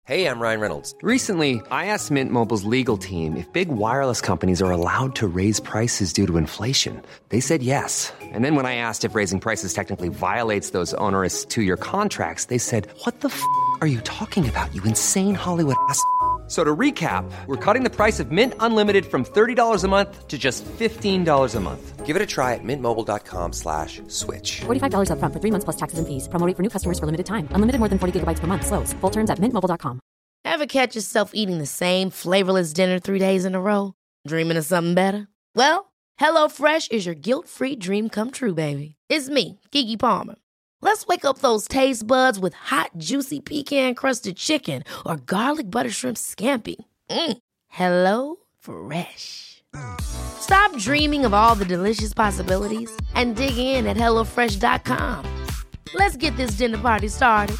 Hey, I'm Ryan Reynolds. Recently, I asked Mint Mobile's legal team if big wireless companies are allowed to raise prices due to inflation. They said yes. And then when I asked if raising prices technically violates those onerous two-year contracts, they said, "What the f*** are you talking about, you insane Hollywood ass?" So to recap, we're cutting the price of Mint Unlimited from $30 a month to just $15 a month. Give it a try at mintmobile.com/switch. $45 up front for 3 months plus taxes and fees. Promo rate for new customers for limited time. Unlimited more than 40 gigabytes per month. Slows full terms at mintmobile.com. Ever catch yourself eating the same flavorless dinner 3 days in a row? Dreaming of something better? Well, HelloFresh is your guilt-free dream come true, baby. It's me, Keke Palmer. Let's wake up those taste buds with hot, juicy pecan-crusted chicken or garlic butter shrimp scampi. Hello Fresh. Stop dreaming of all the delicious possibilities and dig in at HelloFresh.com. Let's get this dinner party started.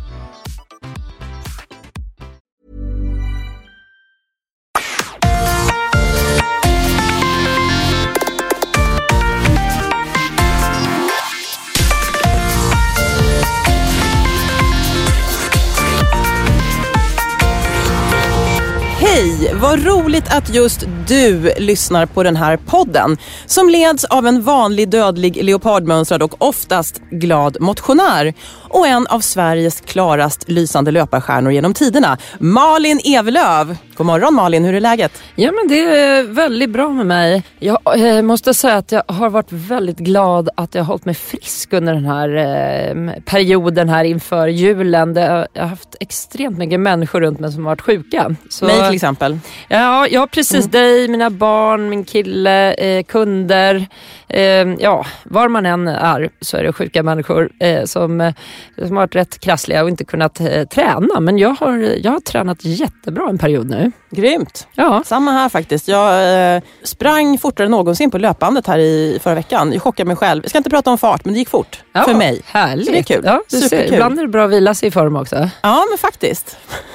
Hej, vad roligt att just du lyssnar på den här podden som leds av en vanlig dödlig leopardmönstrad och oftast glad motionär och en av Sveriges klarast lysande löparstjärnor genom tiderna, Malin Evelöv. God morgon Malin, hur är läget? Ja, men det är väldigt bra med mig. Jag måste säga att jag har varit väldigt glad att jag har hållit mig frisk under den här perioden här inför julen. Jag har haft extremt mycket människor runt mig som har varit sjuka. Så, mig till exempel. Ja, precis. Dig, mina barn, min kille, kunder. Var man än är så är det sjuka människor som har varit rätt krassliga och inte kunnat träna. Men jag har tränat jättebra en period nu. Grymt. Ja. Samma här faktiskt. Jag sprang fortare än någonsin på löpbandet här i förra veckan. Jag chockade mig själv. Jag ska inte prata om fart, men det gick fort för mig. Härligt. Så det är kul. Ja, superkul. Ibland är det bra att vila sig i form också. Ja, men faktiskt.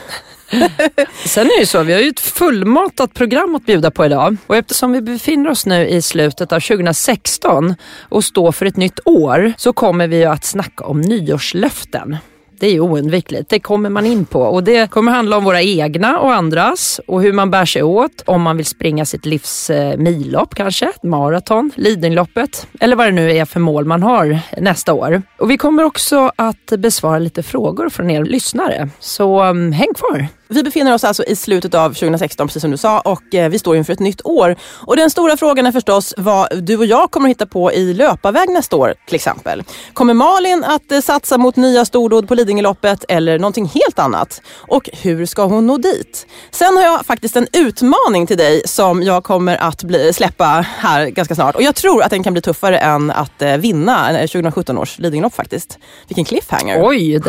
Sen är det ju så, vi har ju ett fullmatat program att bjuda på idag. Och eftersom vi befinner oss nu i slutet av 2016 och står för ett nytt år, så kommer vi ju att snacka om nyårslöften. Det är ju oundvikligt, det kommer man in på. Och det kommer handla om våra egna och andras. Och hur man bär sig åt. Om man vill springa sitt livs millopp kanske. Maraton, Lidingöloppet. Eller vad det nu är för mål man har nästa år. Och vi kommer också att besvara lite frågor från er lyssnare. Så häng kvar. Vi befinner oss alltså i slutet av 2016, precis som du sa, och vi står inför ett nytt år. Och den stora frågan är förstås vad du och jag kommer att hitta på i löparväg nästa år, till exempel. Kommer Malin att satsa mot nya stordåd på Lidingöloppet eller någonting helt annat? Och hur ska hon nå dit? Sen har jag faktiskt en utmaning till dig som jag kommer att släppa här ganska snart. Och jag tror att den kan bli tuffare än att vinna 2017 års Lidingölopp faktiskt. Vilken cliffhanger. Oj, nu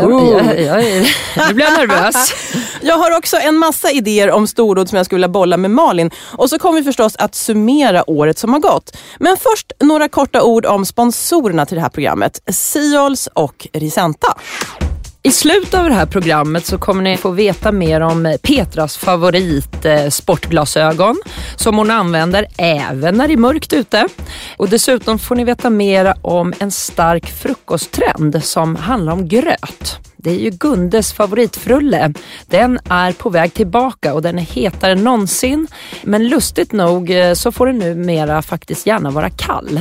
blir jag nervös. Jag har också en massa idéer om stordåd som jag skulle vilja bolla med Malin. Och så kommer vi förstås att summera året som har gått. Men först några korta ord om sponsorerna till det här programmet. Seols och Risenta. I slutet av det här programmet så kommer ni få veta mer om Petras favorit sportglasögon som hon använder även när det är mörkt ute. Och dessutom får ni veta mer om en stark frukosttrend som handlar om gröt. Det är ju Gundes favoritfrulle. Den är på väg tillbaka och den är hetare än någonsin. Men lustigt nog så får den numera faktiskt gärna vara kall.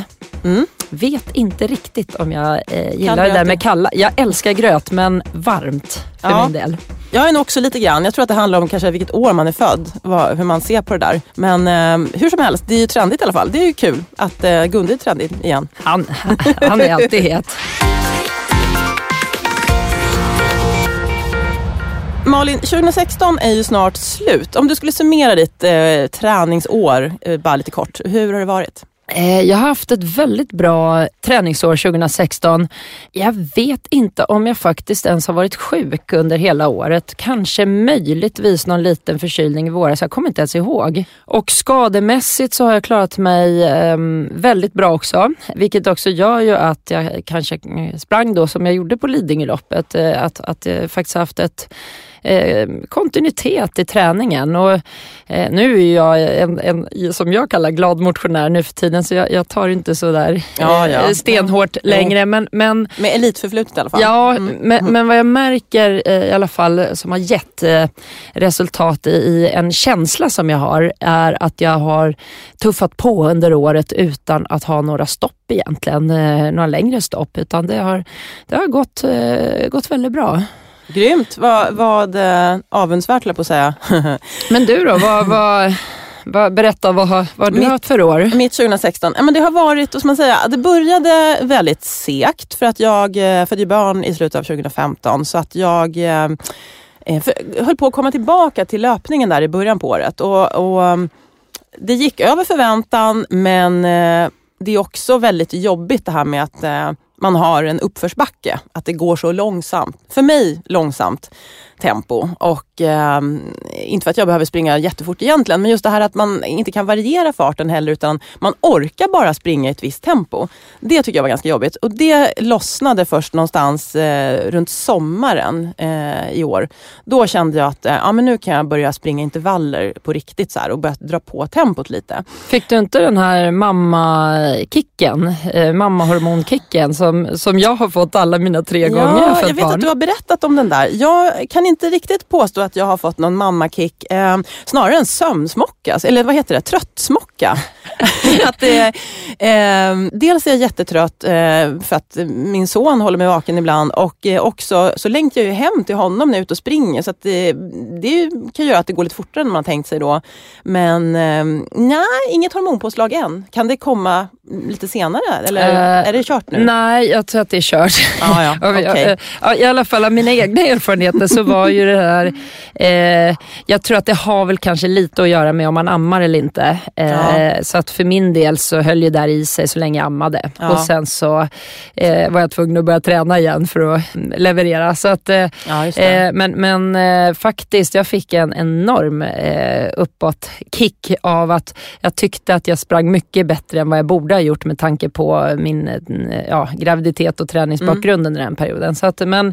Vet inte riktigt om jag gillar det där med kalla. Jag älskar gröt, men varmt för min del. Jag är nog också lite grann. Jag tror att det handlar om kanske vilket år man är född. Hur man ser på det där. Men hur som helst, det är ju trendigt i alla fall. Det är ju kul att Gunde är trendig igen. Han är alltid het. Malin, 2016 är ju snart slut. Om du skulle summera ditt träningsår bara lite kort, hur har det varit? Jag har haft ett väldigt bra träningsår 2016. Jag vet inte om jag faktiskt ens har varit sjuk under hela året. Kanske möjligtvis någon liten förkylning i våras. Jag kommer inte ens ihåg. Och skademässigt så har jag klarat mig väldigt bra också. Vilket också gör ju att jag kanske sprang då som jag gjorde på Lidingöloppet. Att jag faktiskt haft ett kontinuitet i träningen. Och nu är jag en som jag kallar glad motionär nu för tiden, så jag tar inte så där stenhårt längre. Men med elitförflutet i alla fall. Ja, men vad jag märker i alla fall som har gett resultat i en känsla som jag har, är att jag har tuffat på under året utan att ha några stopp egentligen, några längre stopp, utan det har gått väldigt bra. Grymt, vad avundsvärt på att säga. Men du då, berätta vad du har haft för år? Mitt 2016, men det har varit, och som man säger, det började väldigt segt för att jag födde barn i slutet av 2015, så att jag höll på att komma tillbaka till löpningen där i början på året, och det gick över förväntan, men det är också väldigt jobbigt det här med att man har en uppförsbacke, att det går så långsamt, för mig långsamt tempo, och inte för att jag behöver springa jättefort egentligen, men just det här att man inte kan variera farten heller, utan man orkar bara springa i ett visst tempo. Det tycker jag var ganska jobbigt, och det lossnade först någonstans runt sommaren i år. Då kände jag att men nu kan jag börja springa intervaller på riktigt så här, och börja dra på tempot lite. Fick du inte den här mammahormonkicken som jag har fått alla mina 3 gånger för jag vet att du har berättat om den där. Jag kan inte riktigt påstå att jag har fått någon mammakick, snarare en sömnsmocka, eller vad heter det, tröttsmocka. Att dels är jag jättetrött för att min son håller mig vaken ibland, och också så längtar jag ju hem till honom när jag är ute och springer, så att det kan göra att det går lite fortare än man har tänkt sig då. Men nej, inget hormonpåslag än. Kan det komma lite senare, eller är det kört nu? Nej, jag tror att det är kört. Okay. I alla fall av mina egna erfarenheter så var ju det här, jag tror att det har väl kanske lite att göra med om man ammar eller inte. Så att för min del så höll ju där i sig så länge jag ammade. Och sen så var jag tvungen att börja träna igen för att leverera. Så att, men faktiskt, jag fick en enorm uppåt kick av att jag tyckte att jag sprang mycket bättre än vad jag borde ha gjort med tanke på min graviditet och träningsbakgrund under den perioden. Så att, men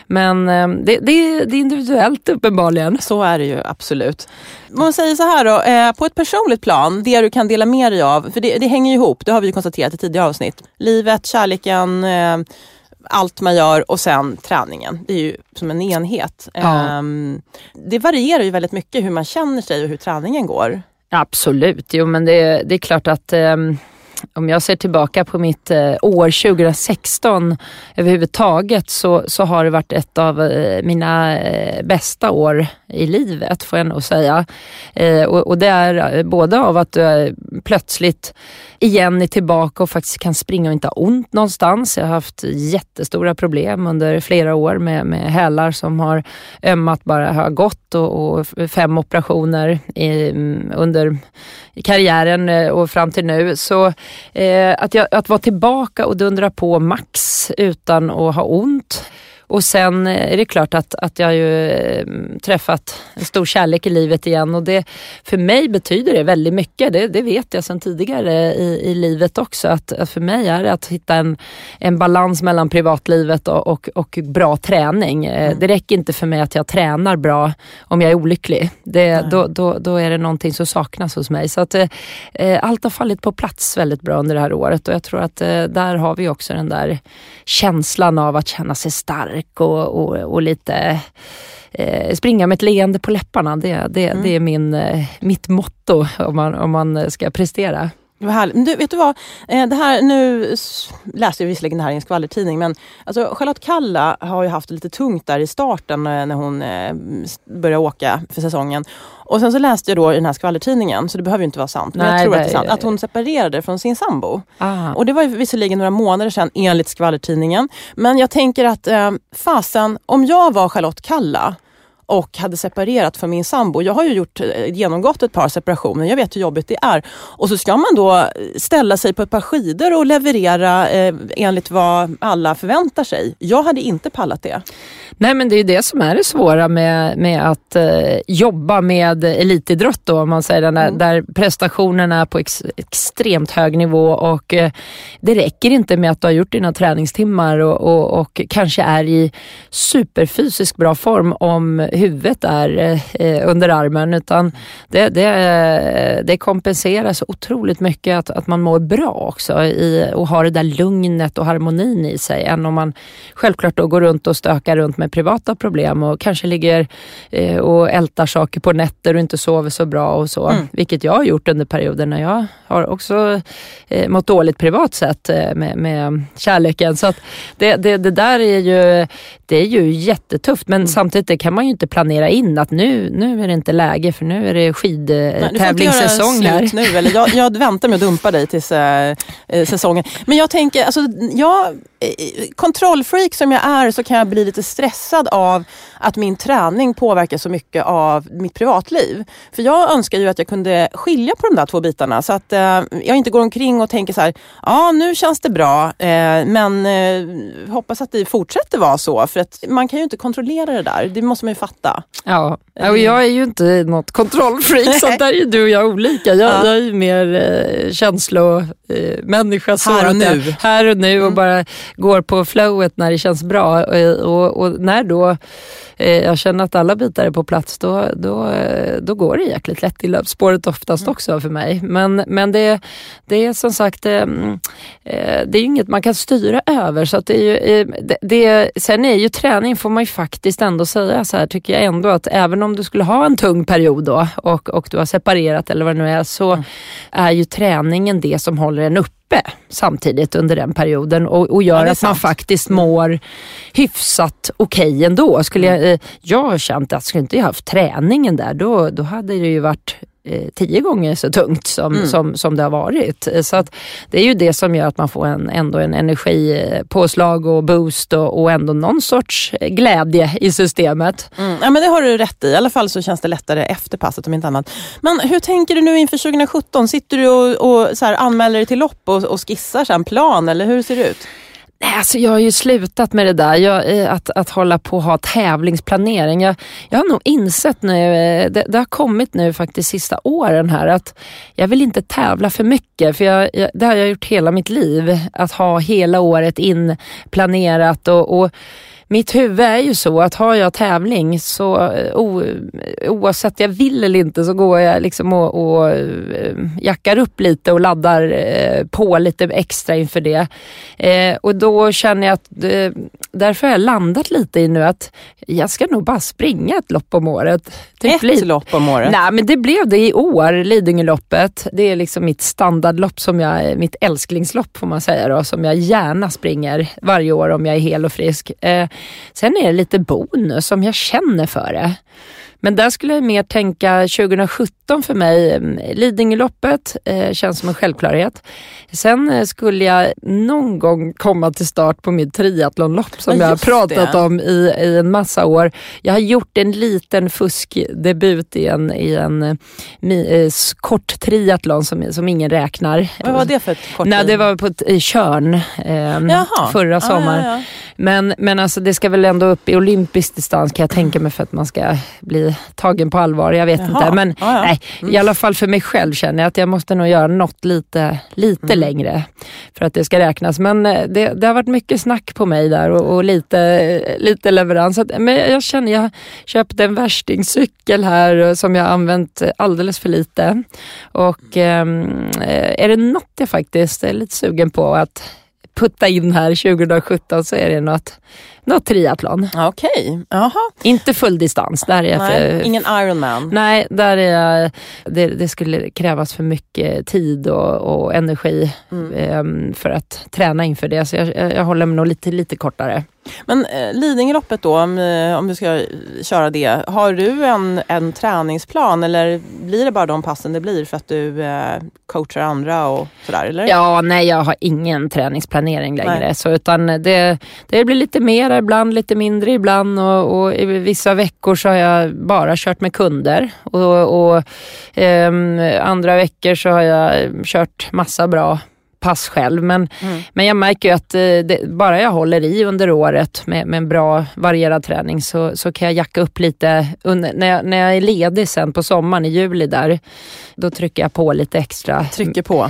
det är individuellt uppenbarligen. Så är det ju, absolut. Man säger så här då, på ett personligt plan, det du kan dela med dig av, för det hänger ihop, det har vi ju konstaterat i tidigare avsnitt. Livet, kärleken, allt man gör, och sen träningen. Det är ju som en enhet. Ja. Det varierar ju väldigt mycket hur man känner sig och hur träningen går. Absolut, jo, men det är klart att om jag ser tillbaka på mitt år 2016 överhuvudtaget, så har det varit ett av mina bästa år i livet, får jag nog säga. Och det är både av att du plötsligt igen är tillbaka och faktiskt kan springa och inte ha ont någonstans. Jag har haft jättestora problem under flera år med hälar som har ömmat, bara har gått, och 5 operationer under karriären och fram till nu. Så att vara tillbaka och dundra på max utan att ha ont. Och sen är det klart att jag ju träffat en stor kärlek i livet igen, och det för mig betyder det väldigt mycket. Det vet jag sedan tidigare i livet också, att för mig är det att hitta en balans mellan privatlivet och bra träning. Det räcker inte för mig att jag tränar bra om jag är olycklig. Då är det någonting som saknas hos mig. Så att allt har fallit på plats väldigt bra under det här året, och jag tror att där har vi också den där känslan av att känna sig stark och lite springa med ett leende på läpparna. Det är mitt motto om man ska prestera. Vad härligt. Men du, vet du vad? Det här, nu läste jag visserligen det här i en skvallertidning, men alltså Charlotte Kalla har ju haft det lite tungt där i starten när hon började åka för säsongen. Och sen så läste jag då i den här skvallertidningen, så det behöver ju inte vara sant, men jag tror att det är sant, att hon separerade från sin sambo. Och det var ju visserligen några månader sedan enligt skvallertidningen. Men jag tänker att fasen, om jag var Charlotte Kalla och hade separerat från min sambo. Jag har ju genomgått ett par separationer. Jag vet hur jobbigt det är. Och så ska man då ställa sig på ett par skidor och leverera enligt vad alla förväntar sig. Jag hade inte pallat det. Nej, men det är det som är det svåra med att jobba med elitidrott då, om man säger där prestationerna är på extremt hög nivå, och det räcker inte med att du har gjort dina träningstimmar och kanske är i superfysisk bra form om huvudet är under armen, utan det kompenserar så otroligt mycket att man mår bra också och har det där lugnet och harmonin i sig, än om man självklart då går runt och stökar runt med privata problem och kanske ligger och ältar saker på nätter och inte sover så bra och så, vilket jag har gjort under perioder när jag har också mått dåligt privat sett med kärleken. Så att det där är ju jättetufft, men samtidigt det kan man ju inte planera in att nu är det inte läge, för nu är det skidtävlingssäsong här. Nu, eller jag väntar med att dumpa dig tills säsongen. Men jag tänker, alltså kontrollfreak som jag är, så kan jag bli lite stressad av att min träning påverkar så mycket av mitt privatliv. För jag önskar ju att jag kunde skilja på de där två bitarna, så att jag inte går omkring och tänker så här: ja, nu känns det bra, men hoppas att det fortsätter vara så, för att man kan ju inte kontrollera det där, det måste man ju fatta. Ja, och jag är ju inte något kontrollfreak, så där är ju du och jag olika. Jag är ju mer känslomänniska, så här och nu och bara går på flowet när det känns bra, och när då jag känner att alla bitar är på plats, då går det jäkligt lätt i löpspåret oftast också för mig. Men det är som sagt, det är ju inget man kan styra över, så att sen är ju träning, får man ju faktiskt ändå säga så här, tycker jag ändå, att även om du skulle ha en tung period då och du har separerat eller vad det nu är, så är ju träningen det som håller en uppe samtidigt under den perioden och gör att man faktiskt mår hyfsat okej ändå. Jag har känt att skulle inte jag haft träningen där, då hade det ju varit 10 gånger så tungt som det har varit. Så att det är ju det som gör att man får ändå en energipåslag och boost och ändå någon sorts glädje i systemet. Ja, men det har du rätt i. I alla fall så känns det lättare efter passet om inte annat. Men hur tänker du nu inför 2017? Sitter du och så här anmäler dig till lopp och skissar en plan, eller hur ser det ut? Nej, alltså jag har ju slutat med det där, att hålla på och ha tävlingsplanering. Jag har nog insett nu, det har kommit nu faktiskt sista åren här, att jag vill inte tävla för mycket, för det har jag gjort hela mitt liv, att ha hela året inplanerat och mitt huvud är ju så att har jag tävling så oavsett jag vill eller inte, så går jag liksom och jackar upp lite och laddar på lite extra inför det. Och då känner jag att därför har jag landat lite i nu att jag ska nog bara springa ett lopp om året. Ett lopp om året? Nej, men det blev det i år, Lidingöloppet. Det är liksom mitt standardlopp, mitt älsklingslopp får man säga då, som jag gärna springer varje år om jag är hel och frisk. Sen är det lite bonus som jag känner för det. Men där skulle jag mer tänka 2017 för mig. Lidingöloppet känns som en självklarhet. Sen skulle jag någon gång komma till start på mitt triathlonlopp som jag har pratat om i en massa år. Jag har gjort en liten fuskdebut i en kort triathlon som ingen räknar. Vad var det för ett kort? Nej, det var på Tjörn förra sommar. Ja. Men alltså det ska väl ändå upp i olympisk distans, kan jag tänka mig, för att man ska bli tagen på allvar. Jag vet inte. Men nej, i alla fall för mig själv känner jag att jag måste nog göra något lite längre för att det ska räknas. Men det har varit mycket snack på mig där och lite leverans. Men jag känner, jag köpte en värstingcykel här som jag har använt alldeles för lite. Och är det något jag faktiskt är lite sugen på att putta in här 2017, så är det något triathlon. Okej. Jaha. Inte full distans. Där är ingen Ironman. Nej, där är det skulle krävas för mycket tid och energi för att träna inför det. Så jag håller mig nog lite kortare. Men Lidingöloppet då, om du ska köra det, har du en träningsplan, eller blir det bara de passen det blir för att du coachar andra och sådär, eller? Ja, nej, jag har ingen träningsplanering längre, så, utan det blir lite mer ibland, lite mindre ibland, och i vissa veckor så har jag bara kört med kunder och andra veckor så har jag kört massa bra pass själv. Men jag märker ju att bara jag håller i under året med en bra varierad träning så kan jag jacka upp lite när jag är ledig sen på sommaren i juli där. Då trycker jag på lite extra. Trycker på.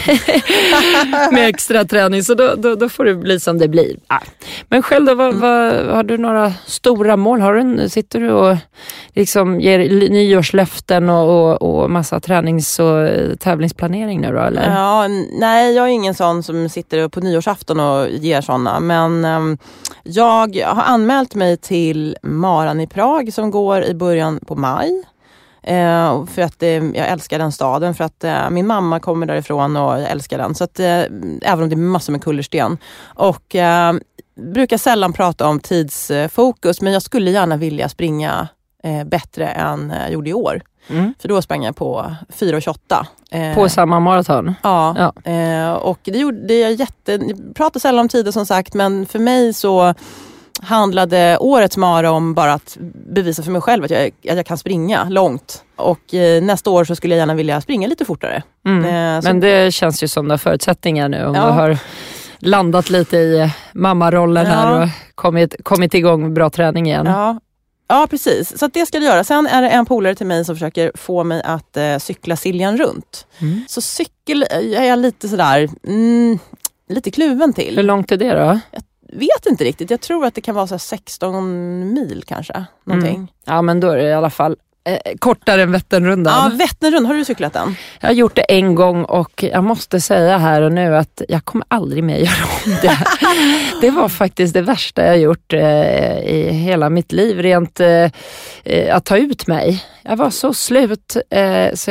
Med extra träning, så då får det bli som det blir. Men själv då, har du några stora mål? Sitter du och liksom ger nyårslöften och massa tränings- och tävlingsplanering nu då, eller? Ja, nej, jag är ingen sån som sitter på nyårsafton och ger såna. Men jag har anmält mig till Maran i Prag som går i början på maj. För att jag älskar den staden, för att min mamma kommer därifrån och jag älskar den, så att även om det är massor med kullersten och brukar sällan prata om tidsfokus, men jag skulle gärna vilja springa bättre än jag gjorde i år. För då sprang jag på 4:28 på samma maraton. Ja. Och det gjorde jag pratar sällan om tider som sagt, men för mig så handlade årets mara om bara att bevisa för mig själv att jag kan springa långt. Och nästa år så skulle jag gärna vilja springa lite fortare. Men det känns ju som de förutsättningar nu om du har landat lite i mammarollen här och kommit igång med bra träning igen. Ja, precis. Så att det ska jag göra. Sen är det en polare till mig som försöker få mig att cykla Siljan runt. Så cykel är jag lite sådär lite kluven till. Hur långt är det då? Jag vet inte riktigt. Jag tror att det kan vara så 16 mil kanske. Någonting. Ja, men då är det i alla fall kortare än Vätternrundan. Ja, Vätternrundan. Har du cyklat den? Jag har gjort det en gång och jag måste säga här och nu att jag kommer aldrig mer göra om det. Det var faktiskt det värsta jag gjort i hela mitt liv. Rent att ta ut mig. Jag var så slut så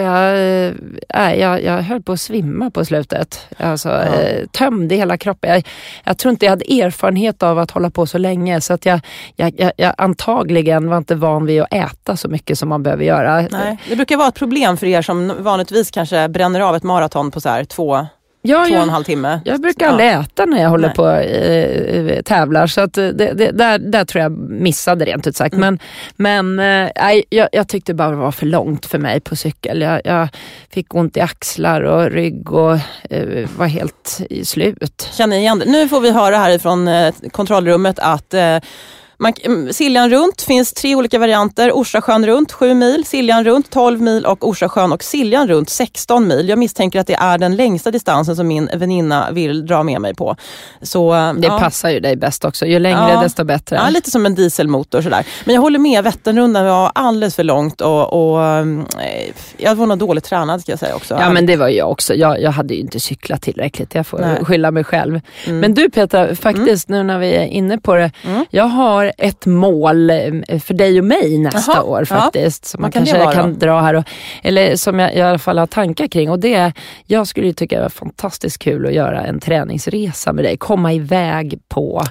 jag höll på att svimma på slutet. Alltså tömde hela kroppen. Jag tror inte jag hade erfarenhet av att hålla på så länge, så att jag antagligen var inte van vid att äta så mycket som man behöver göra. Nej, det brukar vara ett problem för er som vanligtvis kanske bränner av ett maraton på så här 2,5 timme. Jag brukar aldrig äta när jag håller på tävlar, så att där tror jag missade rent ut sagt. Men jag tyckte bara det var för långt för mig på cykel. Jag fick ont i axlar och rygg och var helt i slut. Känner igen det. Nu får vi höra härifrån kontrollrummet att Siljan runt finns 3 olika varianter. Orsasjön runt 7 mil, Siljan runt 12 mil och Orsasjön och Siljan runt 16 mil. Jag misstänker att det är den längsta distansen som min väninna vill dra med mig på. Så, det passar ju dig bäst också. Ju längre desto bättre. Ja, lite som en dieselmotor sådär. Men jag håller med, Vätternrundan var alldeles för långt och jag var nog dåligt tränad, ska jag säga också. Ja, men det var jag också. Jag hade ju inte cyklat tillräckligt. Jag får skylla mig själv. Men du Petra, faktiskt nu när vi är inne på det. Jag har ett mål för dig och mig nästa år faktiskt. Som man kanske kan dra här. Eller som jag i alla fall har tankar kring. Och det, jag skulle ju tycka det var fantastiskt kul att göra en träningsresa med dig. Komma iväg på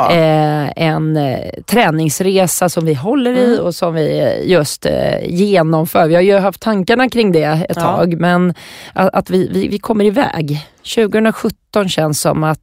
en träningsresa som vi håller i och som vi just genomför. Vi har ju haft tankarna kring det ett tag. Men att vi kommer iväg. 2017 känns som att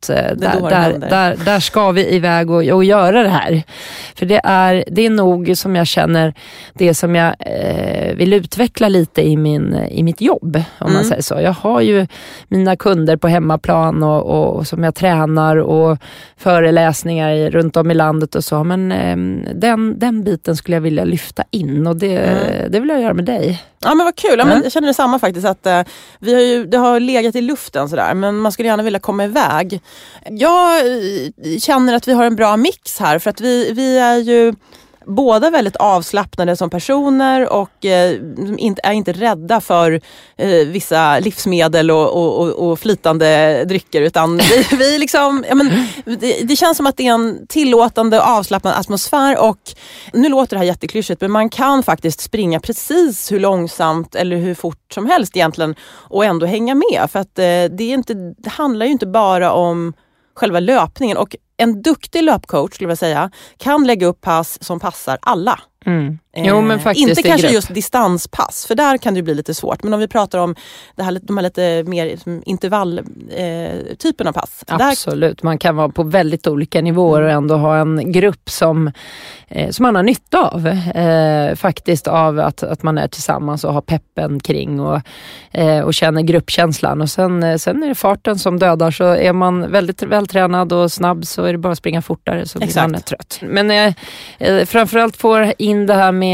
där ska vi iväg och göra det här. För det är nog som jag känner det som jag vill utveckla lite i mitt jobb, om man säger så. Jag har ju mina kunder på hemmaplan och som jag tränar och föreläsningar runt om i landet och så. Men den biten skulle jag vilja lyfta in och det vill jag göra med dig. Ja, men vad kul. Ja, men jag känner detsamma faktiskt, att det har legat i luften sådär, men man skulle gärna vilja komma iväg. Jag känner att vi har en bra mix här, för att vi är ju båda väldigt avslappnade som personer och är inte rädda för vissa livsmedel och flytande drycker, utan vi liksom, det känns som att det är en tillåtande och avslappnad atmosfär. Och nu låter det här jätteklyschigt, men man kan faktiskt springa precis hur långsamt eller hur fort som helst egentligen och ändå hänga med, för att det handlar ju inte bara om själva löpningen. Och en duktig löpcoach, skulle jag säga, kan lägga upp pass som passar alla. Jo, men faktiskt, inte kanske just distanspass, för där kan det ju bli lite svårt. Men om vi pratar om de här lite mer intervalltypen av pass. Absolut, man kan vara på väldigt olika nivåer och ändå ha en grupp som man har nytta av. Faktiskt av att man är tillsammans och har peppen kring och känner gruppkänslan. Och sen är det farten som dödar, så är man väldigt vältränad och snabb så är det bara att springa fortare så blir man trött. Men framförallt får in det här med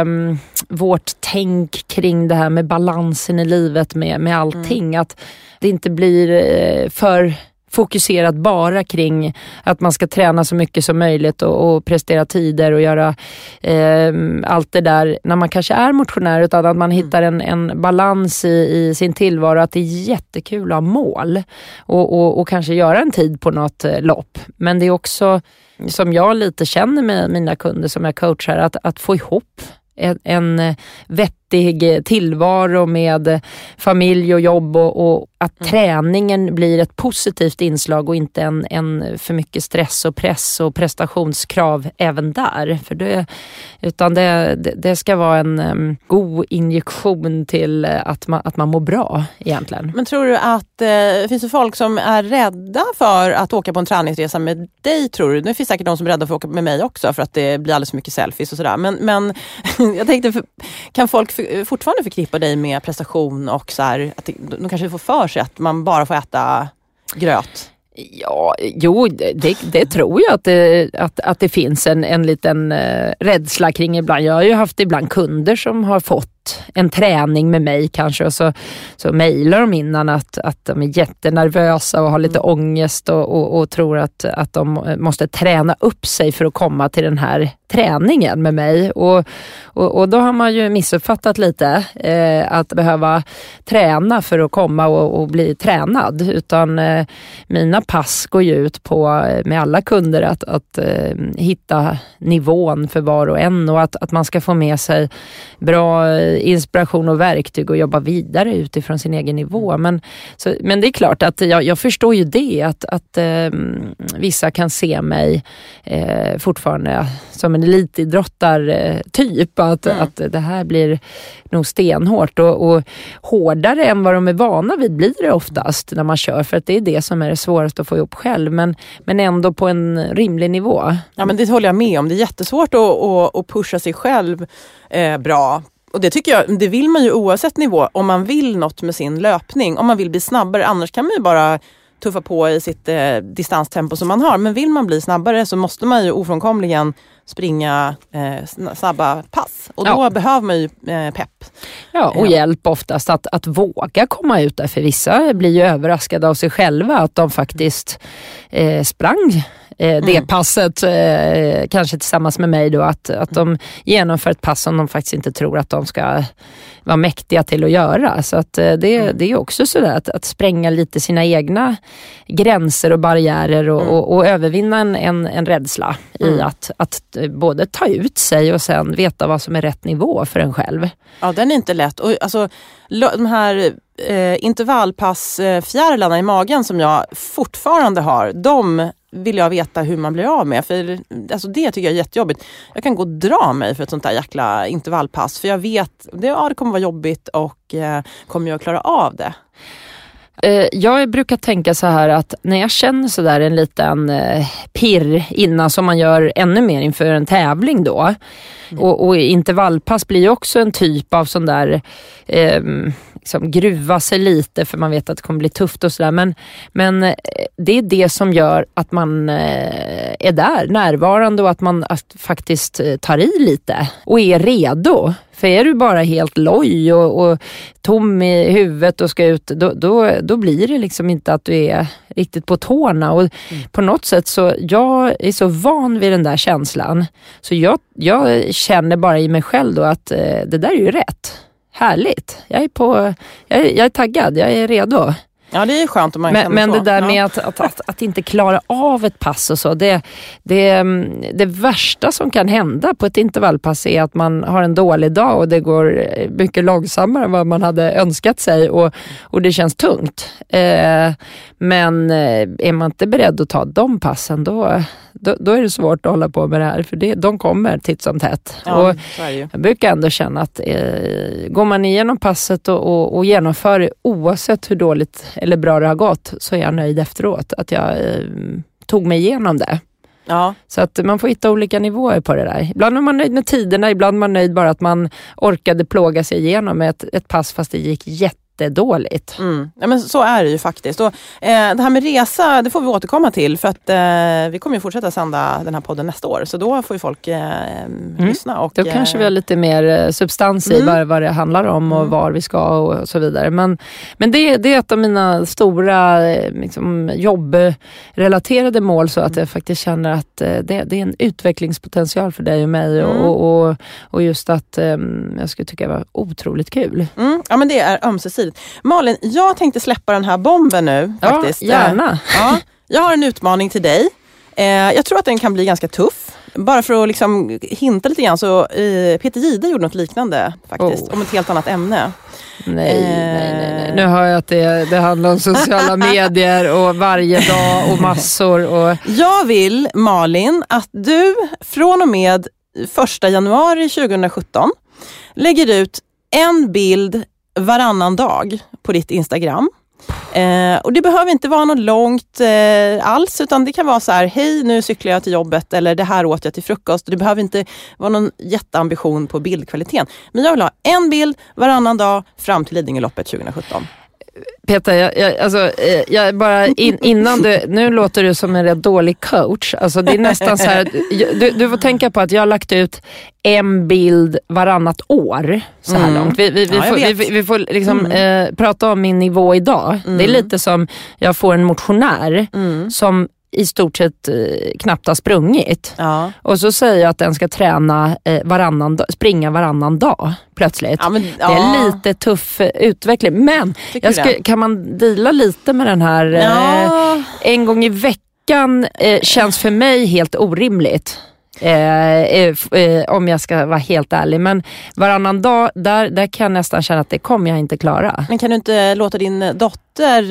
vårt tänk kring det här med balansen i livet med allting. Att det inte blir för fokuserat bara kring att man ska träna så mycket som möjligt och prestera tider och göra allt det där när man kanske är motionär, utan att man hittar en balans i sin tillvaro, att det är jättekul att ha mål och kanske göra en tid på något lopp. Men det är också, som jag lite känner med mina kunder som jag coachar, att få ihop en vettig tillvaro med familj och jobb och att träningen blir ett positivt inslag och inte en för mycket stress och press och prestationskrav även där. Utan det ska vara en god injektion till att man mår bra egentligen. Men tror du att finns det folk som är rädda för att åka på en träningsresa med dig, tror du? Det finns säkert de som är rädda för att åka med mig också, för att det blir alldeles för mycket selfies och sådär. Men jag tänkte, kan folk fortfarande förknippa dig med prestation och så här, att de kanske får för sig att man bara får äta gröt? Ja, jo, det tror jag att det finns en liten rädsla kring ibland. Jag har ju haft ibland kunder som har fått en träning med mig kanske, och så mejlar de innan att de är jättenervösa och har lite ångest och tror att de måste träna upp sig för att komma till den här träningen med mig. Och då har man ju missuppfattat lite att behöva träna för att komma och bli tränad. Utan mina pass går ju ut på med alla kunder att hitta nivån för var och en, och att man ska få med sig bra inspiration och verktyg och jobba vidare utifrån sin egen nivå. Men det är klart att jag förstår ju det, att vissa kan se mig fortfarande som en elitidrottartyp, att det här blir nog stenhårt och hårdare än vad de är vana vid blir det oftast när man kör, för att det är det som är det svåraste att få ihop själv, men ändå på en rimlig nivå. Ja, men det håller jag med om. Det är jättesvårt att pusha sig själv bra. Och det tycker jag, det vill man ju oavsett nivå, om man vill något med sin löpning, om man vill bli snabbare. Annars kan man ju bara tuffa på i sitt distanstempo som man har. Men vill man bli snabbare så måste man ju ofrånkomligen springa snabba pass. Och då behöver man ju pepp. Ja, och hjälp oftast att våga komma ut där. För vissa blir ju överraskade av sig själva att de faktiskt sprang det passet, kanske tillsammans med mig då, att de genomför ett pass som de faktiskt inte tror att de ska vara mäktiga till att göra. Så att det är också sådär att spränga lite sina egna gränser och barriärer och övervinna en rädsla i att både ta ut sig och sen veta vad som är rätt nivå för en själv. Ja, den är inte lätt. Och alltså, de här intervallpassfjärilarna i magen som jag fortfarande har, de vill jag veta hur man blir av med. För alltså, det tycker jag är jättejobbigt. Jag kan gå och dra mig för ett sånt där jäkla intervallpass. För jag vet, det kommer vara jobbigt och kommer jag klara av det. Jag brukar tänka så här att när jag känner så där en liten pirr innan, som man gör ännu mer inför en tävling då. Och intervallpass blir ju också en typ av sån där liksom gruva sig lite, för man vet att det kommer bli tufft och sådär. Men det är det som gör att man är där närvarande och att man faktiskt tar i lite och är redo. För är du bara helt loj och tom i huvudet och ska ut, då blir det liksom inte att du är riktigt på tårna. Och på något sätt så, jag är så van vid den där känslan. Så jag känner bara i mig själv då att det där är ju rätt. Härligt. Jag är taggad, jag är redo. Ja, det är skönt om man kan. Men det där med att inte klara av ett pass och så, det värsta som kan hända på ett intervallpass är att man har en dålig dag och det går mycket långsammare än vad man hade önskat sig och det känns tungt. Men är man inte beredd att ta de passen, då är det svårt att hålla på med det här. För de kommer titt som tätt. Ja, och så är det ju. jag brukar ändå känna att går man igenom passet och genomför det, oavsett hur dåligt eller bra det har gått, så är jag nöjd efteråt. Att jag tog mig igenom det. Ja. Så att man får hitta olika nivåer på det där. Ibland är man nöjd med tiderna, ibland är man nöjd bara att man orkade plåga sig igenom ett pass fast det gick jättedåligt. Ja, men så är det ju faktiskt. Och, det här med resa, det får vi återkomma till, för att vi kommer ju fortsätta sända den här podden nästa år. Så då får ju folk lyssna. Och, då kanske vi har lite mer substans i vad det handlar om och var vi ska och så vidare. Men det är ett av mina stora liksom, jobbrelaterade mål, så att jag faktiskt känner att det är en utvecklingspotential för dig och mig och just att jag skulle tycka det var otroligt kul. Ja, men det är ömsesidigt. Malin, jag tänkte släppa den här bomben nu faktiskt. Ja, gärna. Jag har en utmaning till dig. Jag tror att den kan bli ganska tuff. Bara för att liksom hinta lite grann, så Peter Jihde gjorde något liknande faktiskt, om ett helt annat ämne. Nej. Nu hör jag att det handlar om sociala medier och varje dag och massor. Och... Jag vill, Malin, att du från och med 1 januari 2017 lägger ut en bild varannan dag på ditt Instagram. Och det behöver inte vara något långt alls, utan det kan vara så här: hej, nu cyklar jag till jobbet, eller det här åt jag till frukost. Det behöver inte vara någon jätteambition på bildkvaliteten. Men jag vill ha en bild varannan dag fram till Lidingöloppet 2017. Peter, jag bara innan nu låter du som en rätt dålig coach. Alltså det är nästan så här, du får tänka på att jag har lagt ut en bild varannat år så här långt. Vi får liksom prata om min nivå idag. Det är lite som jag får en motionär som i stort sett knappt har sprungit. Ja. Och så säger jag att den ska träna springa varannan dag plötsligt. Ja, det är lite tuff utveckling. Men kan man deala lite med den här en gång i veckan känns för mig helt orimligt. Om jag ska vara helt ärlig. Men varannan dag, där kan jag nästan känna att det kommer jag inte klara. Men kan du inte låta din dotter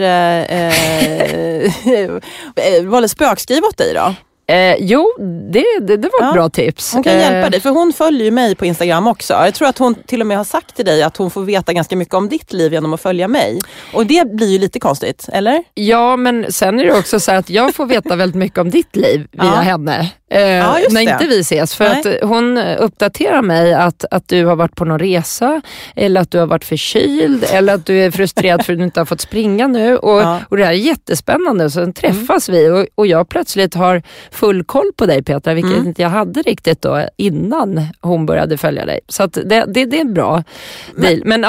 vara spökskriva åt dig då? Jo, det var ett bra tips. Hon kan hjälpa dig, för hon följer ju mig på Instagram också. Jag tror att hon till och med har sagt till dig att hon får veta ganska mycket om ditt liv genom att följa mig. Och det blir ju lite konstigt, eller? Ja, men sen är det också så att jag får veta väldigt mycket om ditt liv via henne. När inte vi ses. För att hon uppdaterar mig att du har varit på någon resa, eller att du har varit förkyld, eller att du är frustrerad för att du inte har fått springa nu. Och det här är jättespännande. Så träffas vi och jag plötsligt har full koll på dig, Petra, vilket inte jag hade riktigt då innan hon började följa dig. Så att det är en bra deal. Men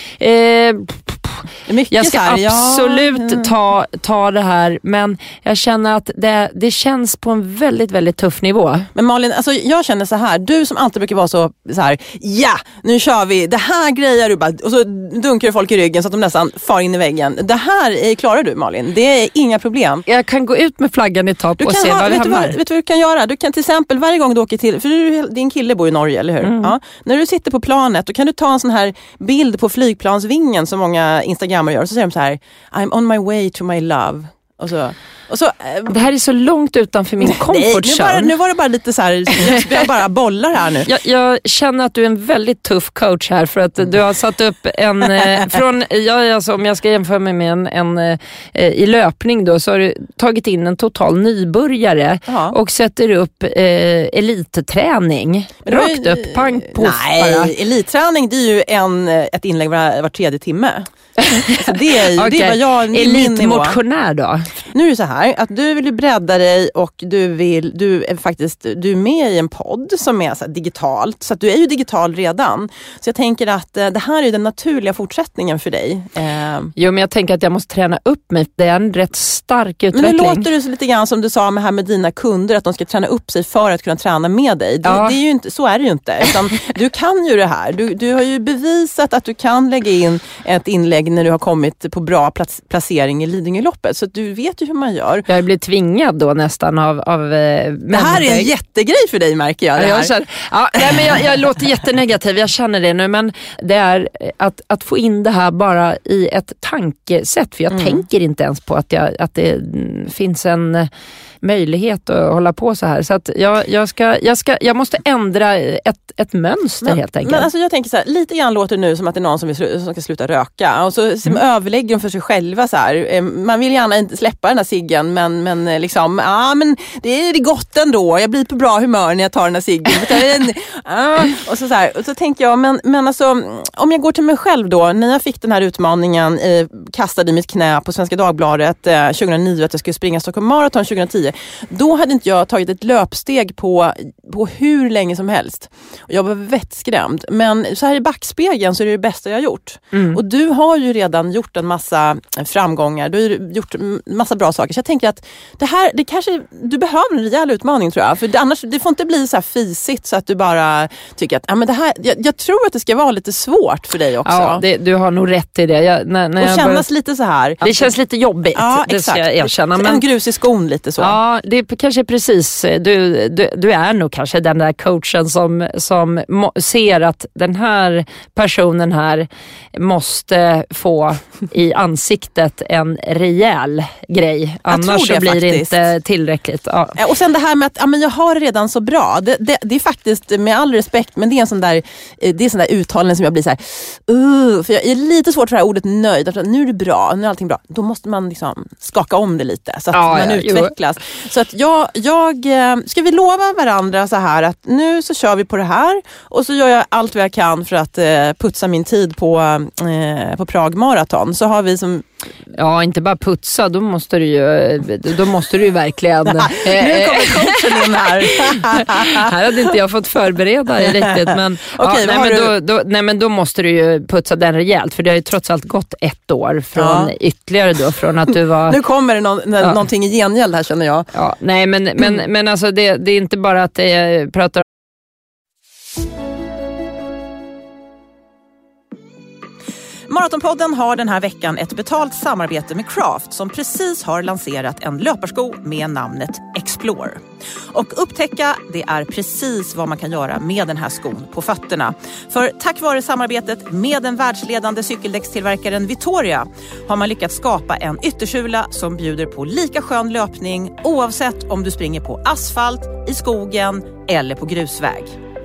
jag ska absolut ta det här, men jag känner att det känns på en väldigt, väldigt tuff nivå. Men Malin, alltså jag känner så här, du som alltid brukar vara så här: ja, nu kör vi, det här grejer du bara, och så dunkar folk i ryggen så att de nästan far in i väggen. Det här klarar du, Malin, det är inga problem. Jag kan gå ut med flaggan i topp och se vad vi hamnar. Vet du vad du kan göra? Du kan till exempel varje gång du åker till, för din kille bor i Norge, eller hur? Ja. När du sitter på planet, då kan du ta en sån här bild på flygplansvingen som många Instagrammar gör, så säger de så här: I'm on my way to my love. Och så, det här är så långt utanför min comfort zone. Nu var det bara lite så här, jag bara bollar här nu. Jag känner att du är en väldigt tuff coach här, för att du har satt upp om jag ska jämföra mig med en i löpning då, så har du tagit in en total nybörjare och sätter upp elitträning. Rakt upp, pang, poff. Nej, elitträning, det är ju ett inlägg var tredje timme. Så det är vad jag elitmotionär då. Nu är det så här att du vill bredda dig, och du är med i en podd som är så här digitalt, så att du är ju digital redan. Så jag tänker att det här är den naturliga fortsättningen för dig. Jo, men jag tänker att jag måste träna upp mig. Det är en rätt stark utveckling. Men nu låter det så lite grann som du sa med dina kunder, att de ska träna upp sig för att kunna träna med dig. Det är ju inte, så är det ju inte. Utan du kan ju det här. Du har ju bevisat att du kan lägga in ett inlägg när du har kommit på bra placering i Lidingöloppet. Så du vet ju hur man gör. Jag blir tvingad då nästan av det här är en jättegrej för dig, märker jag. Jag låter jättenegativ, jag känner det nu, men det är att få in det här bara i ett tankesätt, för jag tänker inte ens på att det finns möjlighet att hålla på så här. Så att jag måste ändra ett mönster helt enkelt. Men alltså jag tänker så här, lite grann låter det nu som att det är någon som ska sluta röka. Och så överlägger de för sig själva så här. Man vill gärna inte släppa den här ciggen, men liksom, men det är gott ändå. Jag blir på bra humör när jag tar den här ciggen. Och så här. Och så tänker jag, men alltså, om jag går till mig själv då, när jag fick den här utmaningen, kastade i mitt knä på Svenska Dagbladet 2009 att jag skulle springa Stockholm Marathon 2010, då hade inte jag tagit ett löpsteg på hur länge som helst. Och jag var vettskrämd. Men så här i backspegeln så är det bästa jag har gjort. Och du har ju redan gjort en massa framgångar. Du har gjort massa bra saker. Så jag tänker att det kanske, du behöver en rejäl utmaning, tror jag. För annars, det får inte bli så här fisigt så att du bara tycker att men det här, jag tror att det ska vara lite svårt för dig också. Ja, du har nog rätt i det. Och kännas lite så här. Det känns lite jobbigt, ja, det ska jag erkänna. Men en grus i skon lite så. Ja, det är kanske precis. Du är nog kanske den där coachen som ser att den här personen här måste få i ansiktet en rejäl grej. Annars så blir det inte tillräckligt. Ja. Och sen det här med att jag har det redan så bra. Det är faktiskt, med all respekt, men det är en sån där uttalande som jag blir så här, för jag är lite svårt för det här ordet nöjd. Att nu är det bra, nu är allting bra. Då måste man liksom skaka om det lite så att man utvecklas. Så att jag ska vi lova varandra så här att nu så kör vi på det här och så gör jag allt vad jag kan för att putsa min tid på Prag Marathon. Så har vi som... Ja, inte bara putsa, då måste du ju verkligen... Nu kommer coachen in här. Här hade inte jag fått förbereda dig riktigt, men, men då måste du ju putsa den rejält, för det har ju trots allt gått 1 år från ytterligare då, från att du var... Nu kommer det någonting i gengäld här, känner jag. Ja, nej, men alltså det är inte bara att jag pratar. Maratonpodden har den här veckan ett betalt samarbete med Craft som precis har lanserat en löparsko med namnet Explore. Och upptäcka, det är precis vad man kan göra med den här skon på fötterna. För tack vare samarbetet med den världsledande cykeldäckstillverkaren Vittoria har man lyckats skapa en yttersula som bjuder på lika skön löpning oavsett om du springer på asfalt, i skogen eller på grusväg.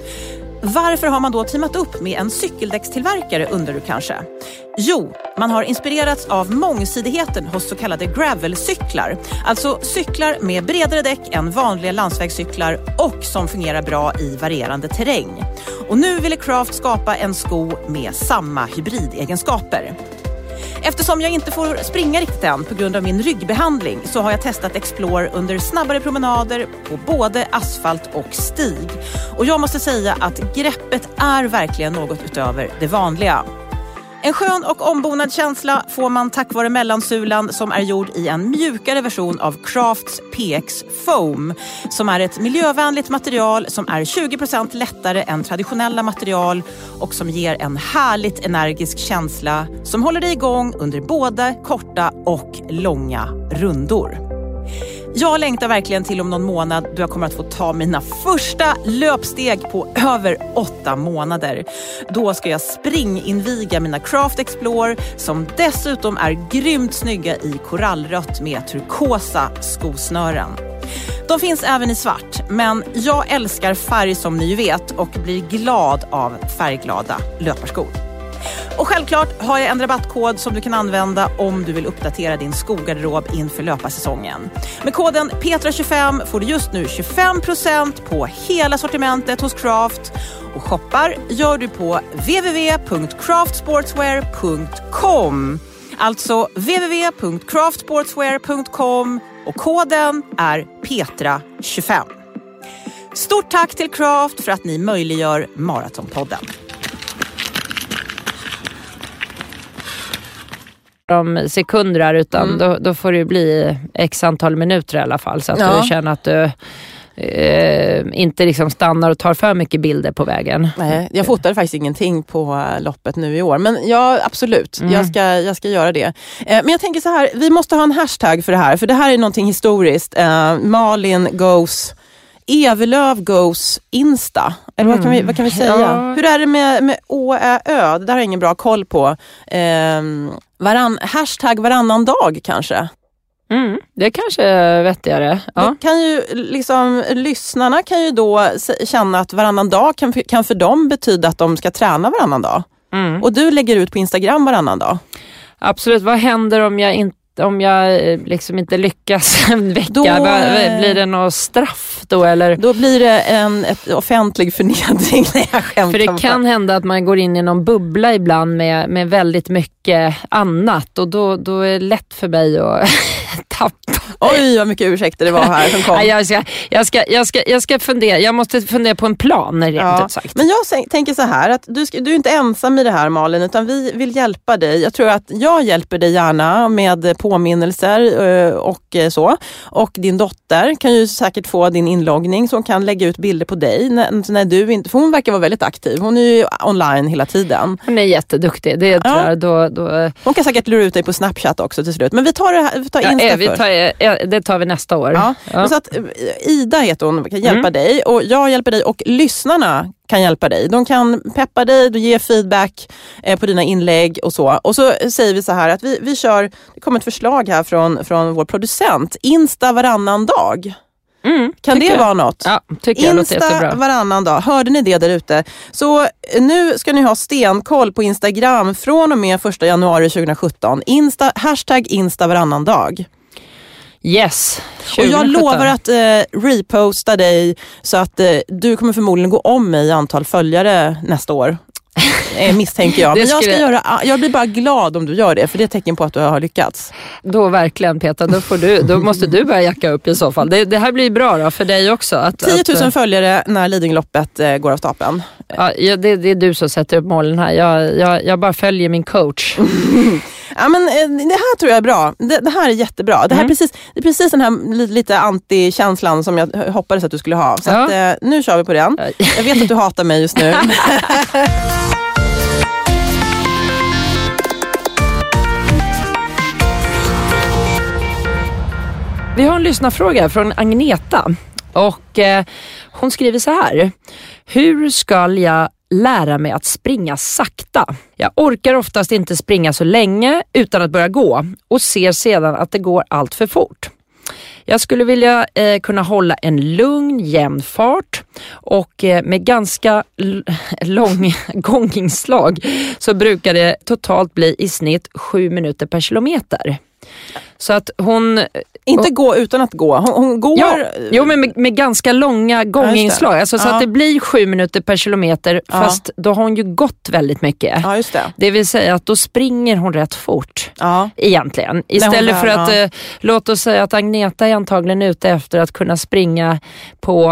Varför har man då teamat upp med en cykeldäckstillverkare, undrar du kanske? Jo, man har inspirerats av mångsidigheten hos så kallade gravelcyklar. Alltså cyklar med bredare däck än vanliga landsvägscyklar och som fungerar bra i varierande terräng. Och nu ville Craft skapa en sko med samma hybridegenskaper. Eftersom jag inte får springa riktigt än på grund av min ryggbehandling så har jag testat Explore under snabbare promenader på både asfalt och stig. Och jag måste säga att greppet är verkligen något utöver det vanliga. En skön och ombonad känsla får man tack vare mellansulan som är gjord i en mjukare version av Crafts PX Foam som är ett miljövänligt material som är 20% lättare än traditionella material och som ger en härligt energisk känsla som håller dig igång under både korta och långa rundor. Jag längtar verkligen till om någon månad då jag kommer att få ta mina första löpsteg på över 8 månader. Då ska jag springinviga mina Craft Explore som dessutom är grymt snygga i korallrött med turkosa skosnören. De finns även i svart, men jag älskar färg som ni vet och blir glad av färgglada löparskor. Och självklart har jag en rabattkod som du kan använda om du vill uppdatera din skogarderob inför löparsäsongen. Med koden Petra25 får du just nu 25% på hela sortimentet hos Craft. Och shoppar gör du på www.craftsportswear.com. Alltså www.craftsportswear.com och koden är Petra25. Stort tack till Craft för att ni möjliggör Maratonpodden. Om sekunder utan då får det bli x antal minuter i alla fall så att du känner att du inte liksom stannar och tar för mycket bilder på vägen. Nej, jag fotade faktiskt ingenting på loppet nu i år, men ja, absolut, jag ska göra det. Men jag tänker så här, vi måste ha en hashtag för det här, för det här är någonting historiskt. Malin goes, Evelöv goes Insta. Eller vad kan vi säga? Ja. Hur är det med ÅÄÖ? Det där har jag ingen bra koll på. Hashtag varannan dag kanske? Det kanske är vettigare. Ja. Kan ju liksom, lyssnarna kan ju då känna att varannan dag kan för dem betyda att de ska träna varannan dag. Och du lägger ut på Instagram varannan dag. Absolut. Vad händer om jag liksom inte lyckas en vecka? Blir det något straff då? Eller? Då blir det ett offentlig förnedring. För det kan hända att man går in i någon bubbla ibland med väldigt mycket annat. Och då är det lätt för mig att tappa. Oj, vad mycket ursäkter det var här som kom. Jag ska fundera. Jag måste fundera på en plan, rent ut sagt. Men jag tänker så här, att du är inte ensam i det här, Malin, utan vi vill hjälpa dig. Jag tror att jag hjälper dig gärna med påminnelser och så. Och din dotter kan ju säkert få din inloggning så hon kan lägga ut bilder på dig när du inte... För hon verkar vara väldigt aktiv. Hon är ju online hela tiden. Hon är jätteduktig. Det tror jag, då... Hon kan säkert lura ut dig på Snapchat också till slut. Men vi tar det här, vi tar Insta först. Det tar vi nästa år. Ja. Så att Ida heter hon, kan hjälpa dig. Och jag hjälper dig och lyssnarna kan hjälpa dig. De kan peppa dig, ge feedback på dina inlägg och så. Och så säger vi så här att vi kör, det kommer ett förslag här från vår producent. Insta varannan dag. Kan det vara något? Ja, tycker jag låter jättebra. Insta varannan dag. Hörde ni det där ute? Så nu ska ni ha stenkoll på Instagram från och med 1 januari 2017. Hashtag Insta varannan dag. Yes. 2017. Och jag lovar att reposta dig så att du kommer förmodligen gå om mig i antal följare nästa år. Misstänker jag. Men jag blir bara glad om du gör det, för det är tecken på att du har lyckats. Då verkligen, Petra, då måste du börja jacka upp i så fall. Det här blir bra då för dig också. 10 000 följare när Lidingöloppet går av stapeln. Ja, det är du som sätter upp målen här. Jag bara följer min coach. Ja, men det här tror jag är bra. Det här är jättebra. Det här är precis den här lite anti-känslan som jag hoppades att du skulle ha. Så att, nu kör vi på den. Jag vet att du hatar mig just nu. Vi har en lyssnarfråga från Agneta. Och hon skriver så här. Hur ska jag lära mig att springa sakta? Jag orkar oftast inte springa så länge utan att börja gå och ser sedan att det går allt för fort. Jag skulle vilja kunna hålla en lugn, jämn fart och med ganska lång gångingslag så brukar det totalt bli i snitt 7 minuter per kilometer. Så att hon... Inte gå utan att gå. Hon går... Ja, jo, men med ganska långa gånginslag. Alltså, så att det blir 7 minuter per kilometer. Fast då har hon ju gått väldigt mycket. Ja, just det. Det vill säga att då springer hon rätt fort. Egentligen. Istället för att... låt oss säga att Agneta är antagligen ute efter att kunna springa på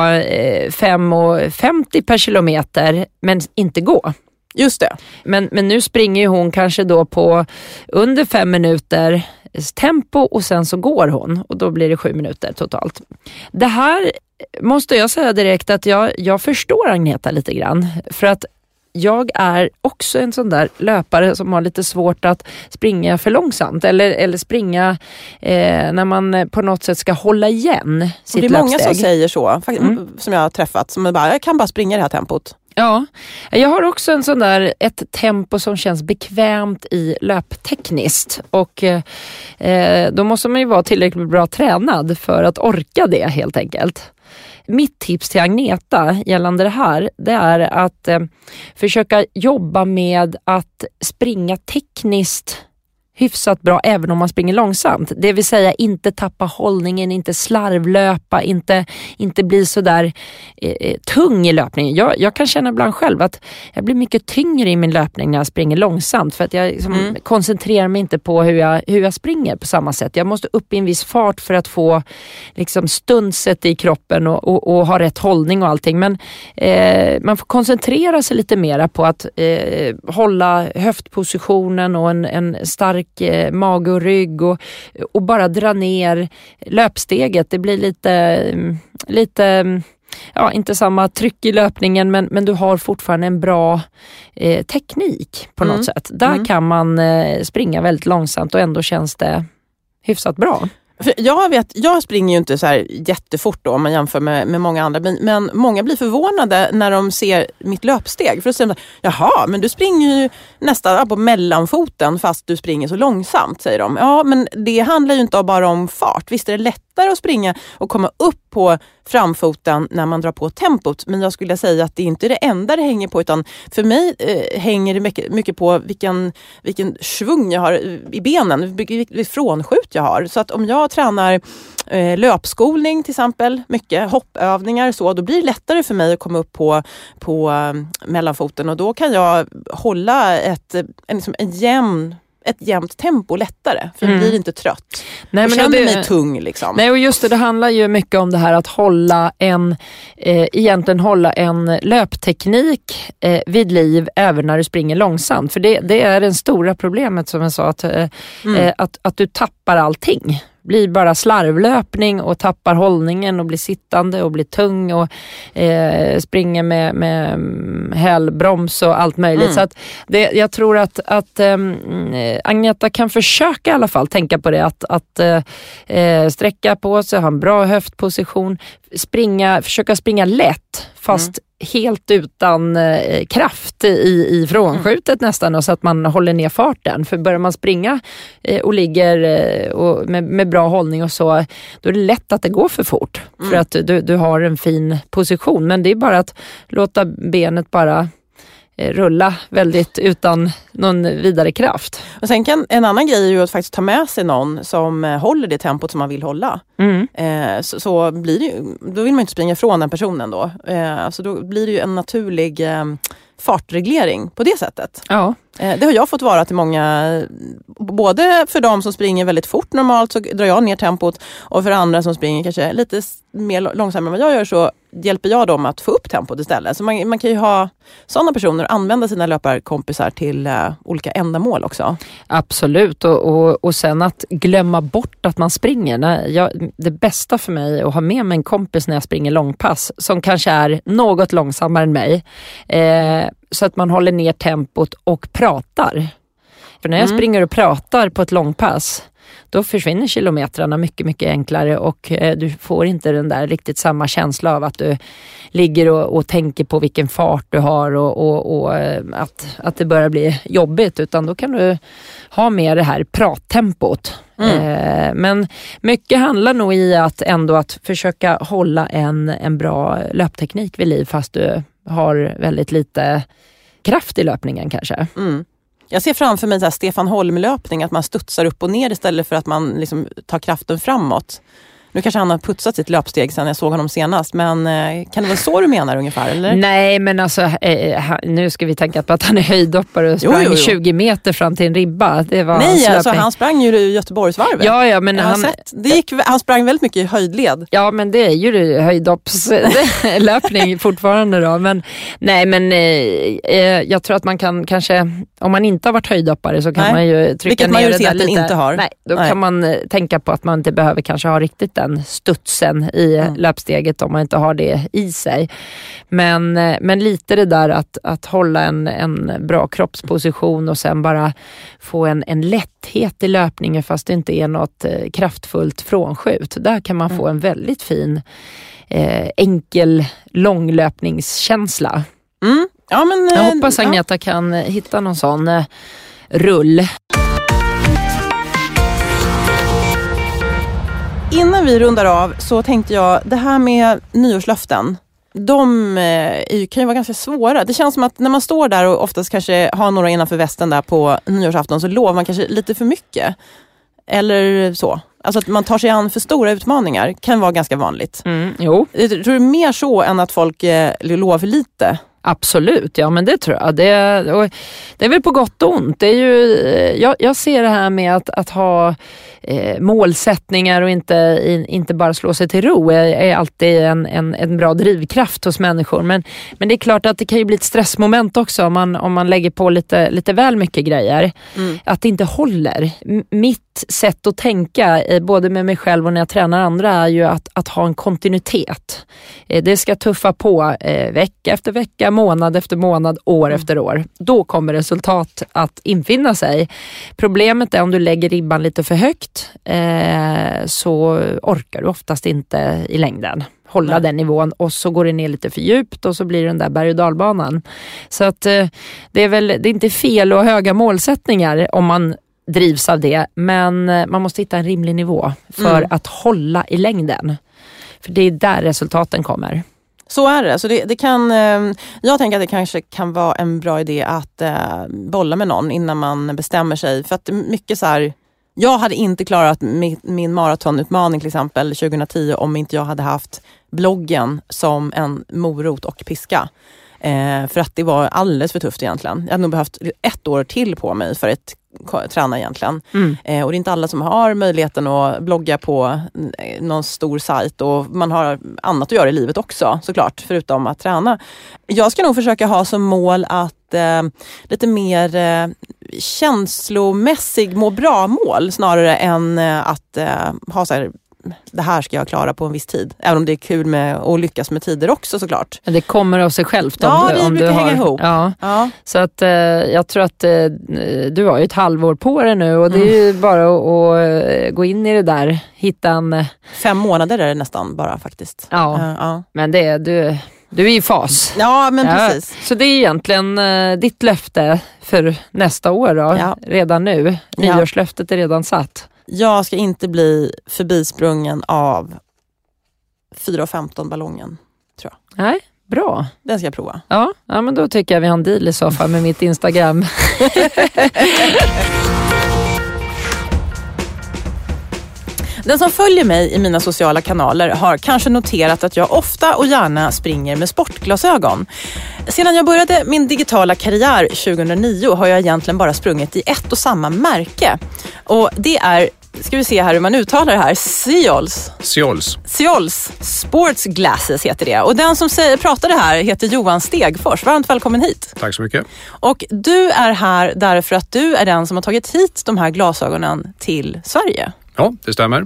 5,50 per kilometer. Men inte gå. Just det. Men nu springer ju hon kanske då på under 5 minuter tempo och sen så går hon och då blir det 7 minuter totalt. Det här måste jag säga direkt att jag förstår Agneta lite grann, för att jag är också en sån där löpare som har lite svårt att springa för långsamt eller springa när man på något sätt ska hålla igen sitt löpsteg. Det är många som säger så, som jag har träffat, som bara, jag kan bara springa det här tempot. Ja, jag har också en sån där, ett tempo som känns bekvämt i löptekniskt och då måste man ju vara tillräckligt bra tränad för att orka det helt enkelt. Mitt tips till Agneta gällande det här, det är att försöka jobba med att springa tekniskt hyfsat bra även om man springer långsamt. Det vill säga inte tappa hållningen, inte slarvlöpa, inte bli så där tung i löpningen. Jag kan känna ibland själv att jag blir mycket tyngre i min löpning när jag springer långsamt, för att jag liksom koncentrerar mig inte på hur jag springer på samma sätt. Jag måste upp i en viss fart för att få liksom stunset i kroppen och ha rätt hållning och allting. Men man får koncentrera sig lite mera på att hålla höftpositionen och en stark mage och rygg och bara dra ner löpsteget. Det blir lite inte samma tryck i löpningen, men du har fortfarande en bra teknik på något sätt. Där kan man springa väldigt långsamt och ändå känns det hyfsat bra. För jag springer ju inte så här jättefort då om man jämför med många andra. Men många blir förvånade när de ser mitt löpsteg. För då säger de, jaha, men du springer ju nästan på mellanfoten fast du springer så långsamt, säger de. Ja, men det handlar ju inte bara om fart. Visst är det lättare att springa och komma upp på framfoten när man drar på tempot. Men jag skulle säga att det är inte det enda det hänger på, utan för mig hänger det mycket på vilken svung jag har i benen, vilket frånskjut jag har. Så att om jag tränar löpskolning till exempel, mycket hoppövningar så, då blir det lättare för mig att komma upp på mellanfoten, och då kan jag hålla ett jämnt tempo lättare, för jag blir inte trött. Nej, jag känner mig tung liksom. Nej, och just det handlar ju mycket om det här att hålla en löpteknik vid liv även när du springer långsamt. För det är det stora problemet, som jag sa, att du tappar allting. Blir bara slarvlöpning och tappar hållningen och blir sittande och blir tung och springer med hälbroms och allt möjligt. Så att jag tror att Agneta kan försöka i alla fall tänka på det, att sträcka på sig, ha en bra höftposition, försöka springa lätt fast helt utan kraft i frånskjutet nästan, och så att man håller ner farten. För börjar man springa och ligger och med bra hållning och så, då är det lätt att det går för fort. För att du har en fin position. Men det är bara att låta benet bara rulla väldigt utan någon vidare kraft. Och sen kan en annan grej är ju att faktiskt ta med sig någon som håller det tempot som man vill hålla. Så blir det, då vill man inte springa ifrån den personen då. Så då blir det ju en naturlig fartreglering på det sättet. Ja. Det har jag fått vara till många, både för de som springer väldigt fort normalt så drar jag ner tempot, och för andra som springer kanske lite mer långsammare än vad jag gör, så hjälper jag dem att få upp tempot istället. Så man kan ju ha sådana personer och använda sina löparkompisar till olika ändamål också. Absolut, och sen att glömma bort att man springer. Det bästa för mig är att ha med mig en kompis när jag springer långpass som kanske är något långsammare än mig. Så att man håller ner tempot och pratar. För när jag springer och pratar på ett långpass, då försvinner kilometrarna mycket, mycket enklare, och du får inte den där riktigt samma känsla av att du ligger och tänker på vilken fart du har och att det börjar bli jobbigt, utan då kan du ha med det här prattempot. Men mycket handlar nog i att försöka hålla en bra löpteknik vid liv fast du har väldigt lite kraft i löpningen kanske. Jag ser framför mig så här Stefan Holm-löpning, att man studsar upp och ner istället för att man liksom tar kraften framåt. Nu kanske han har putsat sitt löpsteg sen jag såg honom senast, men kan det vara så du menar ungefär, eller? Nej, men alltså nu ska vi tänka på att han är höjdhoppare och sprang 20 meter fram till en ribba. Det var alltså han sprang ju Göteborgsvarvet. Ja, men han sprang väldigt mycket i höjdled. Ja, men det är ju höjdhoppslöpning fortfarande då. Men nej, men jag tror att man kan kanske, om man inte har varit höjdhoppare så kan man ju trycka ner det där lite. Inte har. Nej, då kan man tänka på att man inte behöver kanske ha riktigt den studsen i löpsteget om man inte har det i sig. Men lite det där att hålla en bra kroppsposition och sen bara få en lätthet i löpningen fast det inte är något kraftfullt frånskjut. Där kan man få en väldigt fin enkel långlöpningskänsla. Ja, men, jag hoppas Agneta kan hitta någon sån rull. Innan vi rundar av så tänkte jag, det här med nyårslöften, de kan ju vara ganska svåra. Det känns som att när man står där och oftast kanske har några innanför västen där på nyårsafton, så lovar man kanske lite för mycket. Eller så. Alltså att man tar sig an för stora utmaningar kan vara ganska vanligt. Jo. Jag tror det är mer så än att folk lovar för lite. Absolut, ja, men det tror jag. Det är väl på gott och ont. Det är ju, jag ser det här med att ha målsättningar och inte bara slå sig till ro är alltid en bra drivkraft hos människor. Men det är klart att det kan ju bli ett stressmoment också om man lägger på lite väl mycket grejer. Att det inte håller. Mitt mitt sätt att tänka, både med mig själv och när jag tränar andra, är ju att ha en kontinuitet. Det ska tuffa på vecka efter vecka, månad efter månad, år efter år. Då kommer resultat att infinna sig. Problemet är om du lägger ribban lite för högt, så orkar du oftast inte i längden hålla den nivån, och så går det ner lite för djupt och så blir det den där berg- och dalbanan. Så att det är inte fel och höga målsättningar om man drivs av det, men man måste hitta en rimlig nivå för att hålla i längden. För det är där resultaten kommer. Så är det. Så det kan, jag tänker att det kanske kan vara en bra idé att bolla med någon innan man bestämmer sig. För att mycket så här, jag hade inte klarat min maratonutmaning till exempel 2010 om inte jag hade haft bloggen som en morot och piska. För att det var alldeles för tufft egentligen. Jag hade nog behövt 1 år till på mig för att träna egentligen. Och det är inte alla som har möjligheten att blogga på någon stor sajt, och man har annat att göra i livet också såklart, förutom att träna. Jag ska nog försöka ha som mål att lite mer känslomässig må bra mål snarare än att ha så här, det här ska jag klara på en viss tid. Även om det är kul med att lyckas med tider också såklart. Det kommer av sig självt om det du har... hänga ihop. Ja. Så att jag tror att du har ju ett halvår på dig nu, och det är ju bara att gå in i det där. Hitta en... 5 månader är det nästan bara faktiskt. Ja. Men det är du är i fas. Ja, men precis. Så det är egentligen ditt löfte för nästa år då. Ja. Redan nu. Nyårslöftet är redan satt. Jag ska inte bli förbisprungen av 4,15 ballongen, tror jag. Nej, bra. Den ska jag prova. Ja, men då tycker jag vi har en deal i så fall med mitt Instagram. Den som följer mig i mina sociala kanaler har kanske noterat att jag ofta och gärna springer med sportglasögon. Sedan jag började min digitala karriär 2009 har jag egentligen bara sprungit i ett och samma märke. Och det är, ska vi se här hur man uttalar det här, Seols Sports Glasses heter det. Och den som pratar det här heter Johan Stegfors. Varmt välkommen hit. Tack så mycket. Och du är här därför att du är den som har tagit hit de här glasögonen till Sverige. Ja, det stämmer.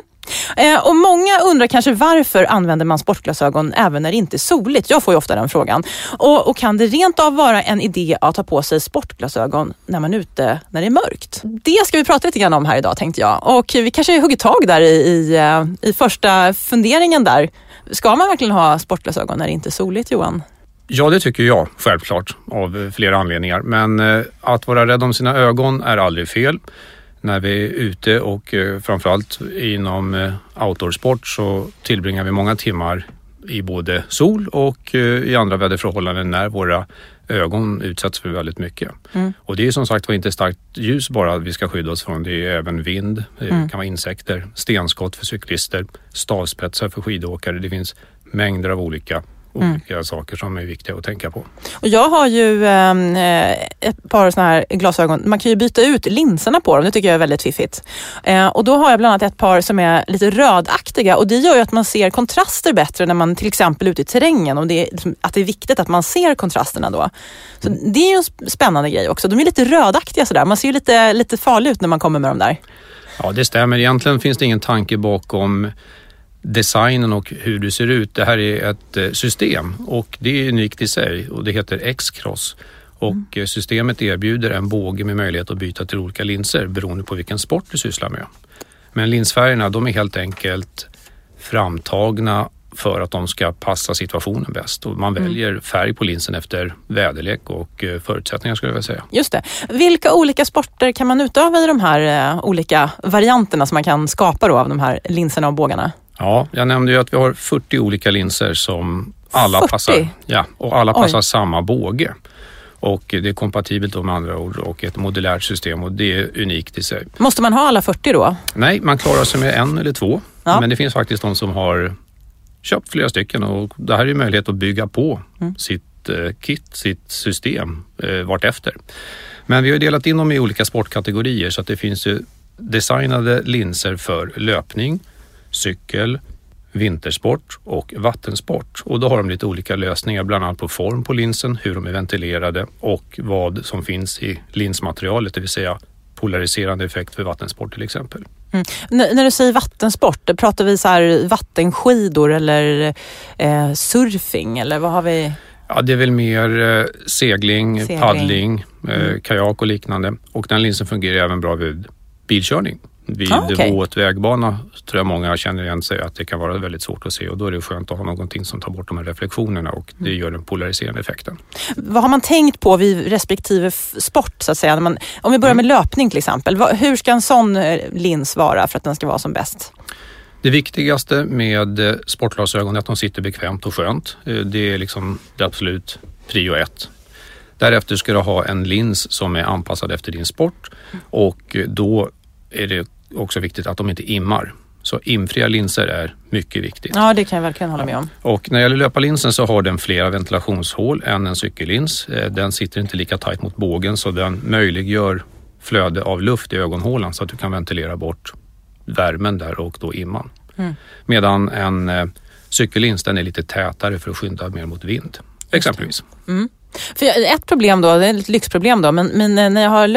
Och många undrar kanske varför använder man sportglasögon även när det inte är soligt? Jag får ju ofta den frågan. Och kan det rent av vara en idé att ta på sig sportglasögon när man är ute när det är mörkt? Det ska vi prata lite grann om här idag, tänkte jag. Och vi kanske hugger tag där i första funderingen där. Ska man verkligen ha sportglasögon när det inte är soligt, Johan? Ja, det tycker jag självklart av flera anledningar. Men att vara rädd om sina ögon är aldrig fel. När vi är ute och framförallt inom outdoorsport så tillbringar vi många timmar i både sol och i andra väderförhållanden när våra ögon utsätts för väldigt mycket. Och det är som sagt inte starkt ljus bara vi ska skydda oss från. Det är även vind, det kan vara insekter, stenskott för cyklister, stavspetsar för skidåkare. Det finns mängder av olika saker som är viktiga att tänka på. Och jag har ju ett par såna här glasögon. Man kan ju byta ut linserna på dem. Det tycker jag är väldigt fiffigt. Och då har jag bland annat ett par som är lite rödaktiga. Och det gör ju att man ser kontraster bättre när man till exempel är ute i terrängen. Och att det är viktigt att man ser kontrasterna då. Så det är ju en spännande grej också. De är lite rödaktiga sådär. Man ser ju lite farlig ut när man kommer med dem där. Ja, det stämmer. Egentligen finns det ingen tanke bakom designen och hur du ser ut. Det här är ett system och det är unikt i sig och det heter X-Cross. Och systemet erbjuder en båge med möjlighet att byta till olika linser beroende på vilken sport du sysslar med. Men linsfärgerna, de är helt enkelt framtagna för att de ska passa situationen bäst. Och man väljer färg på linsen efter väderlek och förutsättningar skulle jag vilja säga. Just det. Vilka olika sporter kan man utöva i de här olika varianterna som man kan skapa då av de här linserna och bågarna? Ja, jag nämnde ju att vi har 40 olika linser som alla 40? Passar. Ja, och alla passar samma båge. Och det är kompatibelt med andra ord och ett modulärt system och det är unikt i sig. Måste man ha alla 40 då? Nej, man klarar sig med 1 eller 2. Ja. Men det finns faktiskt de som har köpt flera stycken och det här är möjlighet att bygga på sitt kit, sitt system vartefter. Men vi har delat in dem i olika sportkategorier så att det finns ju designade linser för löpning, cykel, vintersport och vattensport. Och då har de lite olika lösningar, bland annat på form på linsen, hur de är ventilerade och vad som finns i linsmaterialet, det vill säga polariserande effekt för vattensport till exempel. När du säger vattensport, pratar vi så här vattenskidor eller surfing eller vad har vi? Ja, det är väl mer segling, paddling, kajak och liknande. Och den linsen fungerar även bra vid bilkörning. Vid våt vägbana tror jag många känner igen sig att det kan vara väldigt svårt att se, och då är det skönt att ha någonting som tar bort de här reflektionerna, och det gör den polariserande effekten. Vad har man tänkt på vid respektive sport så att säga? Om vi börjar med löpning till exempel, hur ska en sån lins vara för att den ska vara som bäst? Det viktigaste med sportglasögon är att de sitter bekvämt och skönt. Det är liksom det absolut prio 1. Därefter ska du ha en lins som är anpassad efter din sport, och då är det också viktigt att de inte immar. Så imfria linser är mycket viktigt. Ja, det kan jag verkligen hålla med om. Och när det gäller löparlinsen så har den flera ventilationshål än en cykellins. Den sitter inte lika tajt mot bågen, så den möjliggör flöde av luft i ögonhålan så att du kan ventilera bort värmen där och då imman. Medan en cykellins, den är lite tätare för att skynda mer mot vind, exempelvis. För ett problem då, det är ett lyxproblem då, men när jag har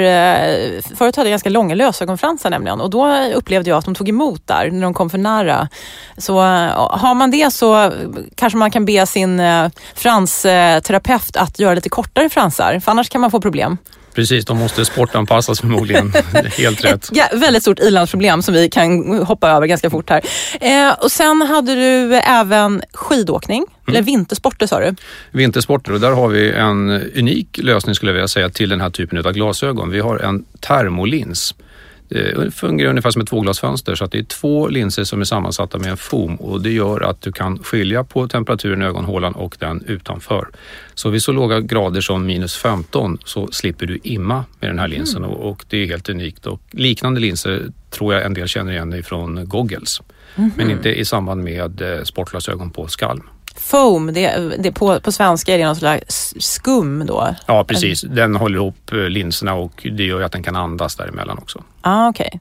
förut hade jag ganska långa lösögonfransar nämligen, och då upplevde jag att de tog emot där när de kom för nära. Så har man det så kanske man kan be sin fransterapeut att göra lite kortare fransar, för annars kan man få problem. Precis, de måste sportanpassas förmodligen. Helt rätt. Väldigt stort ilandsproblem som vi kan hoppa över ganska fort här. Och sen hade du även skidåkning, eller vintersporter sa du? Vintersporter, och där har vi en unik lösning skulle jag vilja säga till den här typen av glasögon. Vi har en termolins. Det fungerar ungefär som ett tvåglasfönster, så att det är 2 linser som är sammansatta med en foam, och det gör att du kan skilja på temperaturen i ögonhålan och den utanför. Så vid så låga grader som -15 så slipper du imma med den här linsen, och det är helt unikt. Och liknande linser tror jag en del känner igen ifrån goggles, men inte i samband med sportglasögon på skalm. Foam, det på svenska är det något slags skum då? Ja, precis. Den håller ihop linserna, och det gör att den kan andas däremellan också. Okej.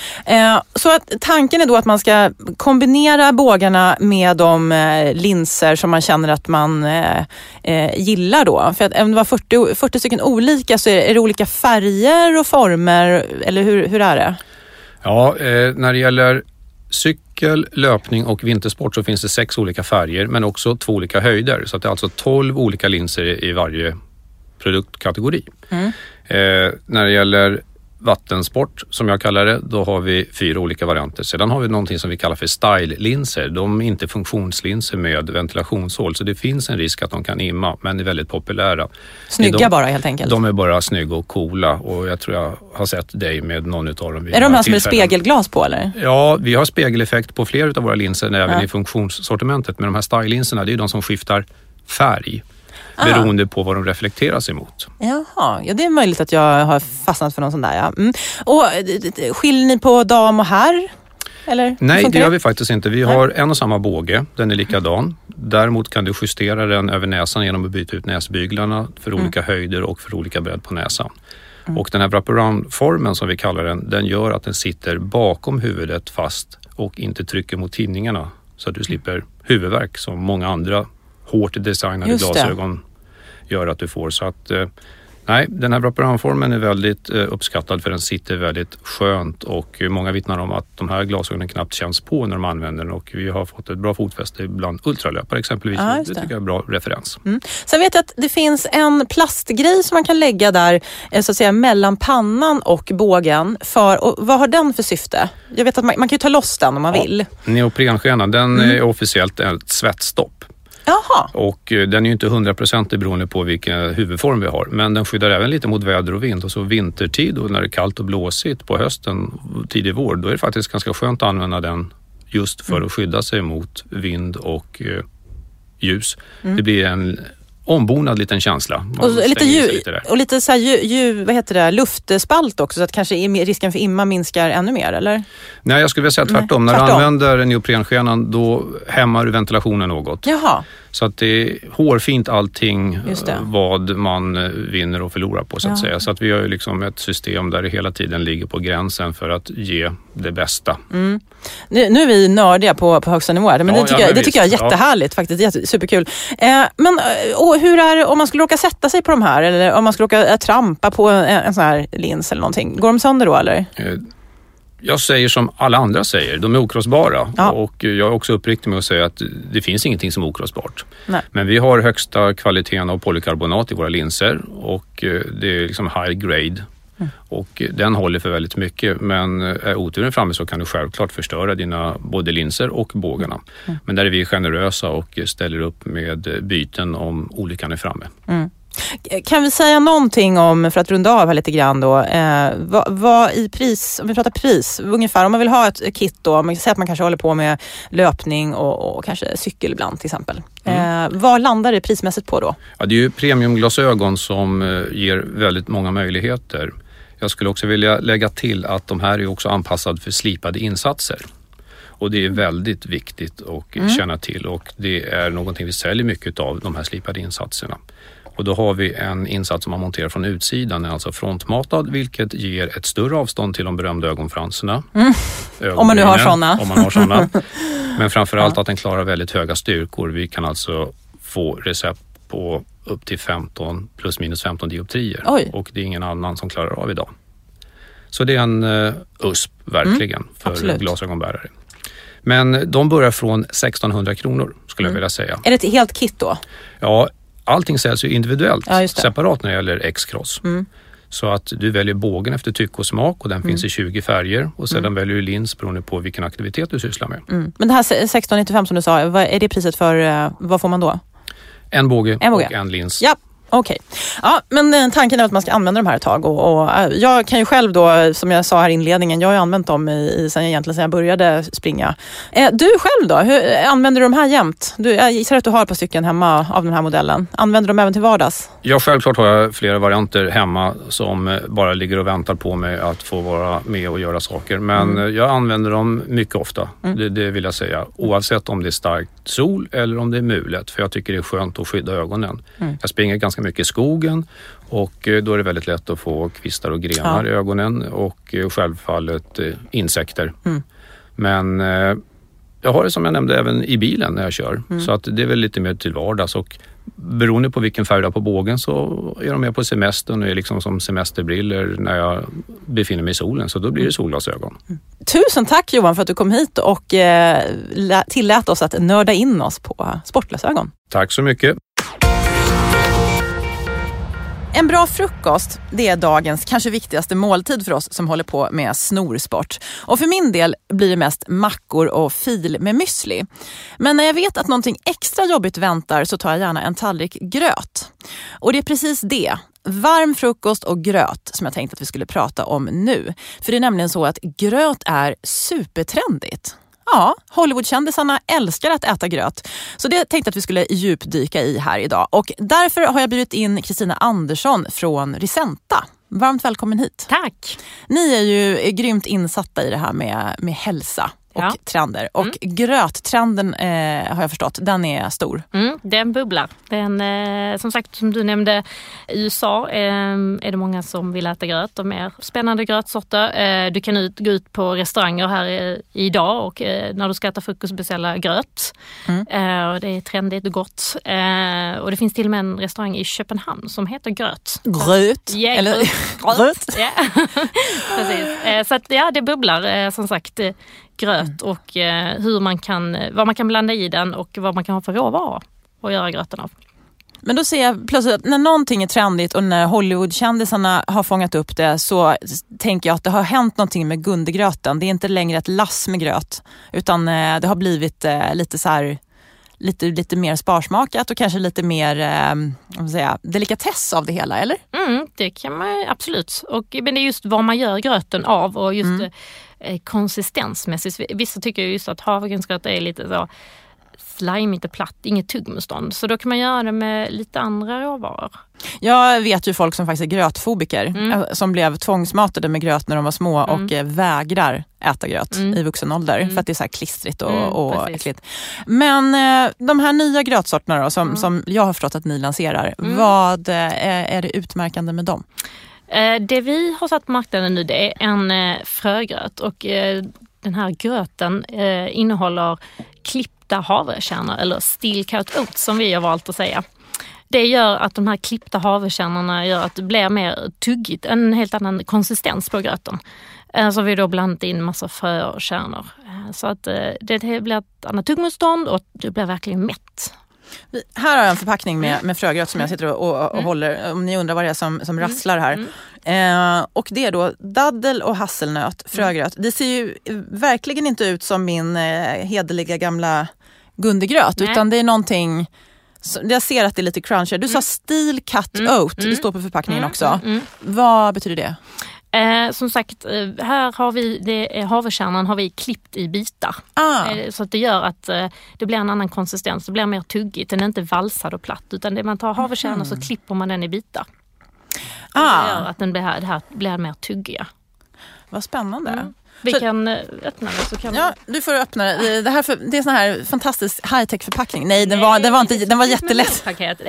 Så att tanken är då att man ska kombinera bågarna med de linser som man känner att man gillar då. För att om det var 40 stycken olika, så är det olika färger och former, eller hur är det? Ja, när det gäller cykel, löpning och vintersport så finns det 6 olika färger, men också 2 olika höjder. Så att det är alltså 12 olika linser i varje produktkategori. När det gäller vattensport, som jag kallar det, då har vi 4 olika varianter. Sedan har vi någonting som vi kallar för style-linser. De är inte funktionslinser med ventilationshål, så det finns en risk att de kan imma, men är väldigt populära. Snygga bara helt enkelt. De är bara snygga och coola, och jag tror jag har sett dig med någon utav dem. Är de här som är spegelglas på eller? Ja, vi har spegeleffekt på flera av våra linser även i funktionssortimentet, men de här style-linserna, det är de som skiftar färg beroende på vad de reflekterar sig mot. Jaha, ja, det är möjligt att jag har fastnat för någon sån där. Ja. Och skiljer ni på dam och herr? Eller? Nej, det gör vi faktiskt inte. Vi har en och samma båge, den är likadan. Däremot kan du justera den över näsan genom att byta ut näsbyglarna för olika höjder och för olika bredd på näsan. Och den här wraparound-formen som vi kallar den gör att den sitter bakom huvudet fast och inte trycker mot tinningarna, så att du slipper huvudvärk som många andra hårt designade glasögon gör att du får. Så att nej, den här wraparound-formen är väldigt uppskattad, för den sitter väldigt skönt, och många vittnar om att de här glasögonen knappt känns på när de använder den, och vi har fått ett bra fotfäste bland ultralöpare exempelvis. Det tycker jag är bra referens. Sen vet jag att det finns en plastgrej som man kan lägga där så att säga mellan pannan och bågen. Och vad har den för syfte? Jag vet att man kan ju ta loss den om man vill. Neoprenskenan, den är officiellt ett svettstopp. Jaha. Och den är ju inte 100% beroende på vilken huvudform vi har, men den skyddar även lite mot väder och vind. Och så vintertid, och när det är kallt och blåsigt på hösten, tidig vår, då är det faktiskt ganska skönt att använda den just för att skydda sig mot vind och ljus. Det blir en ombonad liten känsla. Och lite så här vad heter det, luftspalt också, så att kanske risken för imma minskar ännu mer, eller? Nej, jag skulle vilja säga tvärtom. När du använder neoprenskenan, då hämmar du ventilationen något. Jaha. Så att det är hårfint allting vad man vinner och förlorar på så att säga. Så att vi har ju liksom ett system där det hela tiden ligger på gränsen för att ge det bästa. Mm. Nu är vi nördiga på högsta nivå, men det tycker jag är jättehärligt faktiskt, superkul. Men och hur är det om man skulle råka sätta sig på de här, eller om man skulle råka trampa på en sån här lins eller någonting? Går de sönder då eller? Jag säger som alla andra säger, de är okrossbara. Ja. Och jag är också uppriktig med att säga att det finns ingenting som är okrossbart. Nej. Men vi har högsta kvaliteten av polykarbonat i våra linser och det är liksom high grade. Och den håller för väldigt mycket, men är oturen framme så kan du självklart förstöra dina både linser och bågarna. Men där är vi generösa och ställer upp med byten om olyckan är framme. Kan vi säga någonting om, för att runda av här lite grann då, vad i pris, om vi pratar pris, ungefär om man vill ha ett kit då, om man säger att man kanske håller på med löpning och kanske cykel ibland till exempel. Vad landar det prismässigt på då? Ja, det är ju premiumglasögon som ger väldigt många möjligheter. Jag skulle också vilja lägga till att de här är också anpassade för slipade insatser. Och det är väldigt viktigt att känna till, och det är någonting vi säljer mycket av, de här slipade insatserna. Och då har vi en insats som man monterar från utsidan, alltså frontmatad, vilket ger ett större avstånd till de berömda ögonfransarna. Om man nu har sådana. Om man har sådana. Men framförallt att den klarar väldigt höga styrkor. Vi kan alltså få recept på upp till 15 plus minus 15 dioptrier. Oj. Och det är ingen annan som klarar av idag. Så det är en USP verkligen för glasögonbärare. Men de börjar från 1600 kronor skulle jag vilja säga. Är det ett helt kit då? Ja, allting säljs ju individuellt, separat när det gäller X-cross. Så att du väljer bågen efter tycke och smak, och den finns i 20 färger, och sedan väljer du lins beroende på vilken aktivitet du sysslar med. Men det här 1695 som du sa, vad är det priset för, vad får man då? En båge och en lins. Ja. Okej. Ja, men tanken är att man ska använda de här ett tag, och jag kan ju själv då, som jag sa här i inledningen, jag har ju använt dem sen jag började springa. Du själv då, hur använder du de här jämt? Jag gissar att du har ett par stycken hemma av den här modellen. Använder du dem även till vardags? Ja, självklart har jag flera varianter hemma som bara ligger och väntar på mig att få vara med och göra saker. Men jag använder dem mycket ofta, det vill jag säga. Oavsett om det är starkt sol eller om det är mulet, för jag tycker det är skönt att skydda ögonen. Jag springer ganska mycket i skogen, och då är det väldigt lätt att få kvistar och grenar i ögonen, och självfallet insekter. Men jag har det som jag nämnde även i bilen när jag kör, så att det är väl lite mer till vardags, och beroende på vilken färg du har på bågen så är de med på semestern och är liksom som semesterbriller när jag befinner mig i solen, så då blir det solglasögon. Tusen tack Johan för att du kom hit och tillät oss att nörda in oss på sportglasögon. Tack så mycket. En bra frukost, det är dagens kanske viktigaste måltid för oss som håller på med snorsport. Och för min del blir det mest mackor och fil med müsli. Men när jag vet att någonting extra jobbigt väntar så tar jag gärna en tallrik gröt. Och det är precis det, varm frukost och gröt, som jag tänkte att vi skulle prata om nu. För det är nämligen så att gröt är supertrendigt. Ja, Hollywoodkändisarna älskar att äta gröt. Så det tänkte att vi skulle djupdyka i här idag. Och därför har jag bjudit in Kristina Andersson från Risenta. Varmt välkommen hit. Tack. Ni är ju grymt insatta i det här med hälsa och trender. Och gröttrenden har jag förstått, den är stor. Den bubblar. Den, som sagt, som du nämnde, i USA är det många som vill äta gröt. De är spännande grötsorter. Du kan gå ut på restauranger här idag och när du ska äta frukost beställa gröt. Och det är trendigt och gott. Och det finns till och med en restaurang i Köpenhamn som heter Gröt. Gröt? Ja, eller gröt. Ja. Precis. Så att, det bubblar som sagt gröt, och vad man kan blanda i den och vad man kan ha för råvaror och göra gröten av. Men då ser jag plötsligt att när någonting är trendigt och när Hollywoodkändisarna har fångat upp det, så tänker jag att det har hänt någonting med Gundegröten. Det är inte längre ett lass med gröt, utan det har blivit lite så här lite mer sparsmakat och kanske lite mer delikatess av det hela, eller? Det kan man absolut. Men det är just vad man gör gröten av och just konsistensmässigt. Vissa tycker just att havregrynsgröt är lite så slimigt och platt, inget tuggmotstånd. Så då kan man göra det med lite andra råvaror. Jag vet ju folk som faktiskt är grötfobiker som blev tvångsmatade med gröt när de var små och vägrar äta gröt i vuxen ålder för att det är så här klistrigt och äckligt. Men de här nya grötsorterna då, som jag har förstått att ni lanserar, vad är det utmärkande med dem? Det vi har satt på marknaden nu, det är en frögröt och den här gröten innehåller klippta havrekärnor eller steel cut oats som vi har valt att säga. Det gör att de här klippta havrekärnorna gör att det blir mer tuggigt, en helt annan konsistens på gröten. Så vi då blandat in massa frö och kärnor. Så att det blir ett annat tuggmotstånd och det blir verkligen mätt. Här har jag en förpackning med frögröt som jag sitter och håller, om ni undrar vad det är som rasslar här. Och det är då daddel och hasselnöt, frögröt. Det ser ju verkligen inte ut som min hederliga gamla gundegröt, utan det är någonting... Jag ser att det är lite crunchy. Du sa steel cut oat, det står på förpackningen också. Vad betyder det? Som sagt, här har vi havrekärnan har vi klippt i bitar. Så att det gör att det blir en annan konsistens. Det blir mer tuggigt. Den är inte valsad och platt, utan det man tar havrekärnan så klipper man den i bitar. Det gör att det här blir mer tuggiga. Vad spännande. Vi kan öppna det så kan du får öppna det. Det är sån här fantastisk high-tech förpackning. Nej, den var jättelätt.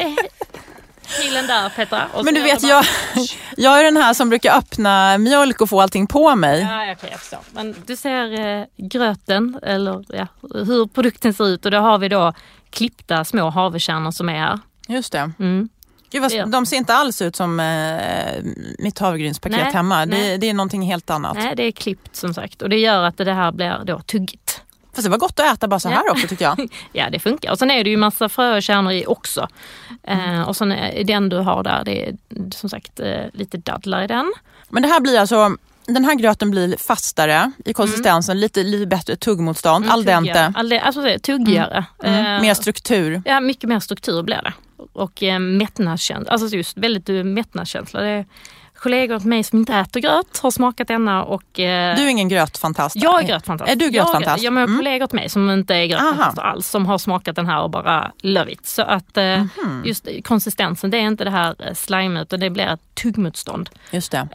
Killen där, Petra. Men du vet, jag är den här som brukar öppna mjölk och få allting på mig. Ja, jag förstå. Men du ser gröten, eller hur produkten ser ut. Och då har vi då klippta små havrekärnor som är här. Just det. Gud, de ser inte alls ut som mitt havregrynspaket hemma. Det är någonting helt annat. Nej, det är klippt som sagt. Och det gör att det här blir då tuggigt. Fast det var gott att äta bara så här också, tycker jag. Ja, det funkar. Och sen är det ju massa frö och kärnor i också. Och sen är den du har där, det är som sagt lite dadlar i den. Men det här blir alltså... Den här gröten blir fastare i konsistensen, lite bättre tuggmotstånd, al dente. Alltså det är tuggigare. Mer struktur. Ja, mycket mer struktur blir det. Och mättnadskänsla, alltså just väldigt mättnadskänsla. Det är kollegor till mig som inte äter gröt har smakat denna och... Du är ingen grötfantast? Jag är grötfantast. Är du grötfantast? Jag har kollegor till mig som inte är grötfantast alls, som har smakat den här och bara love it. Så att just konsistensen, det är inte det här slime, utan det blir ett tuggmotstånd. Just det.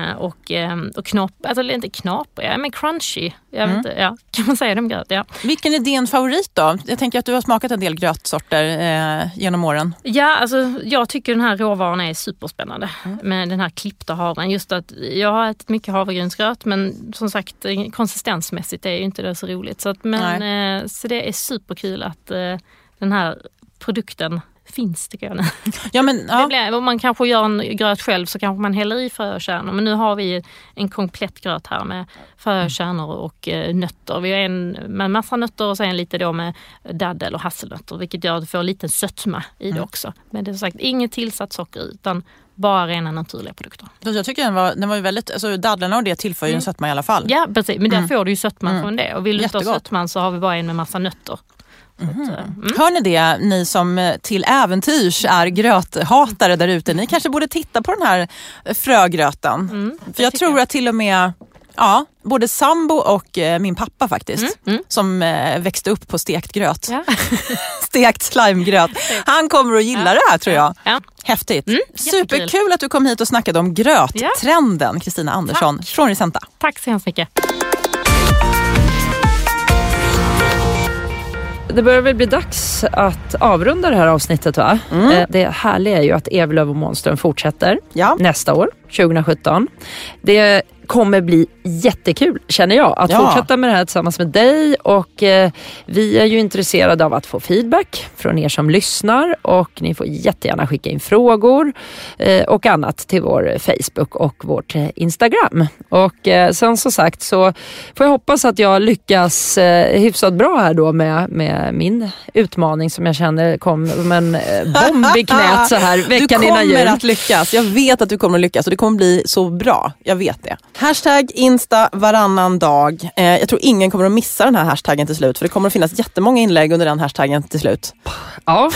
Och knap, alltså inte knaprig, men crunchy. Jag vet inte, kan man säga det om gröt? Ja. Vilken är din favorit då? Jag tänker att du har smakat en del grötsorter genom åren. Ja, alltså jag tycker den här råvaran är superspännande med den här klippta havren. Just att jag har ätit mycket havregrynsgröt, men som sagt konsistensmässigt är ju inte det så roligt. Så så det är superkul att den här produkten finns, tycker jag. Ja, men, om man kanske gör en gröt själv så kanske man häller i frökärnor. Men nu har vi en komplett gröt här med frökärnor och nötter. Vi har en med massa nötter och sen lite då med daddel och hasselnötter, vilket gör att du får en liten sötma i det också. Men det är sagt inget tillsatt socker utan bara rena naturliga produkter. Jag tycker den var ju väldigt, alltså dadlarna och det tillför ju en sötma i alla fall. Ja, precis. Men där får du ju sötman från det. Och vill du inte ha sötman så har vi bara en med massa nötter. Hör ni det, ni som till äventyrs är gröthatare där ute? Ni kanske borde titta på den här frögröten. För jag tror att till och med både sambo och min pappa faktiskt som växte upp på stekt gröt. Stekt slimegröt. Han kommer att gilla det här, tror jag. Häftigt. Superkul att du kom hit och snackade om gröttrenden, Kristina Andersson från Risenta. Tack så hemskt mycket. Det börjar väl bli dags att avrunda det här avsnittet, va? Det härliga är ju att Evelöv och Månström fortsätter nästa år, 2017. Det kommer bli jättekul, känner jag, att fortsätta med det här tillsammans med dig, och vi är ju intresserade av att få feedback från er som lyssnar, och ni får jättegärna skicka in frågor och annat till vår Facebook och vårt Instagram. Och sen som sagt så får jag hoppas att jag lyckas hyfsat bra här då med min utmaning som jag känner kom som en bomb i knät så här veckan innan jul. Du kommer att lyckas, jag vet att du kommer att lyckas och det kommer bli så bra, jag vet det. Hashtag Insta varannan dag. Jag tror ingen kommer att missa den här hashtaggen till slut, för det kommer att finnas jättemånga inlägg under den hashtaggen till slut. Ja,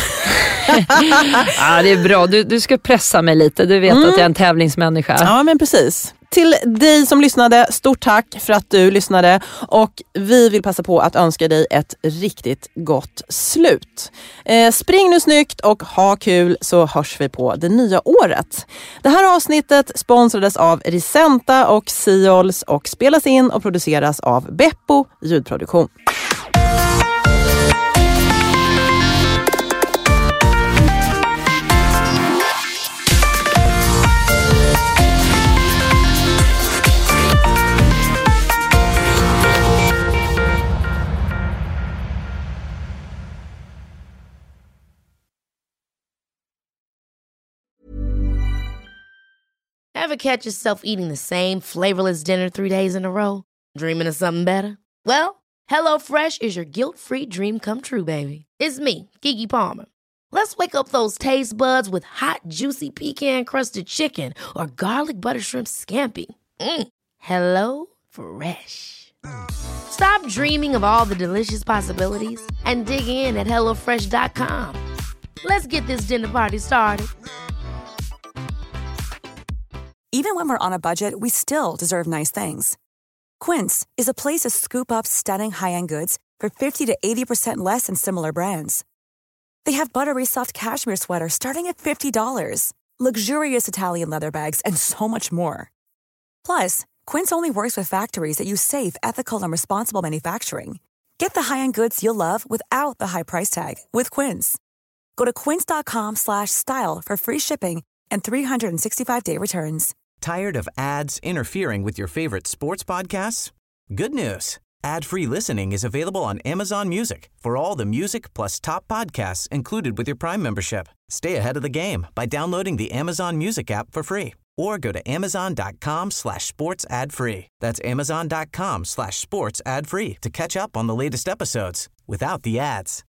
det är bra. Du ska pressa mig lite. Du vet att jag är en tävlingsmänniska. Ja, men precis. till dig som lyssnade, stort tack för att du lyssnade och vi vill passa på att önska dig ett riktigt gott slut. Spring nu snyggt och ha kul så hörs vi på det nya året. Det här avsnittet sponsrades av Risenta och Siols och spelas in och produceras av Beppo ljudproduktion. Ever catch yourself eating the same flavorless dinner 3 days in a row? Dreaming of something better? Well, HelloFresh is your guilt-free dream come true, baby. It's me, Keke Palmer. Let's wake up those taste buds with hot, juicy pecan-crusted chicken or garlic butter shrimp scampi. Hello Fresh. Stop dreaming of all the delicious possibilities and dig in at HelloFresh.com. Let's get this dinner party started. Even when we're on a budget, we still deserve nice things. Quince is a place to scoop up stunning high-end goods for 50 to 80% less than similar brands. They have buttery soft cashmere sweaters starting at $50, luxurious Italian leather bags, and so much more. Plus, Quince only works with factories that use safe, ethical, and responsible manufacturing. Get the high-end goods you'll love without the high price tag with Quince. Go to quince.com/style for free shipping and 365-day returns. Tired of ads interfering with your favorite sports podcasts? Good news. Ad-free listening is available on Amazon Music for all the music plus top podcasts included with your Prime membership. Stay ahead of the game by downloading the Amazon Music app for free or go to amazon.com/sports ad free. That's amazon.com/sports ad free to catch up on the latest episodes without the ads.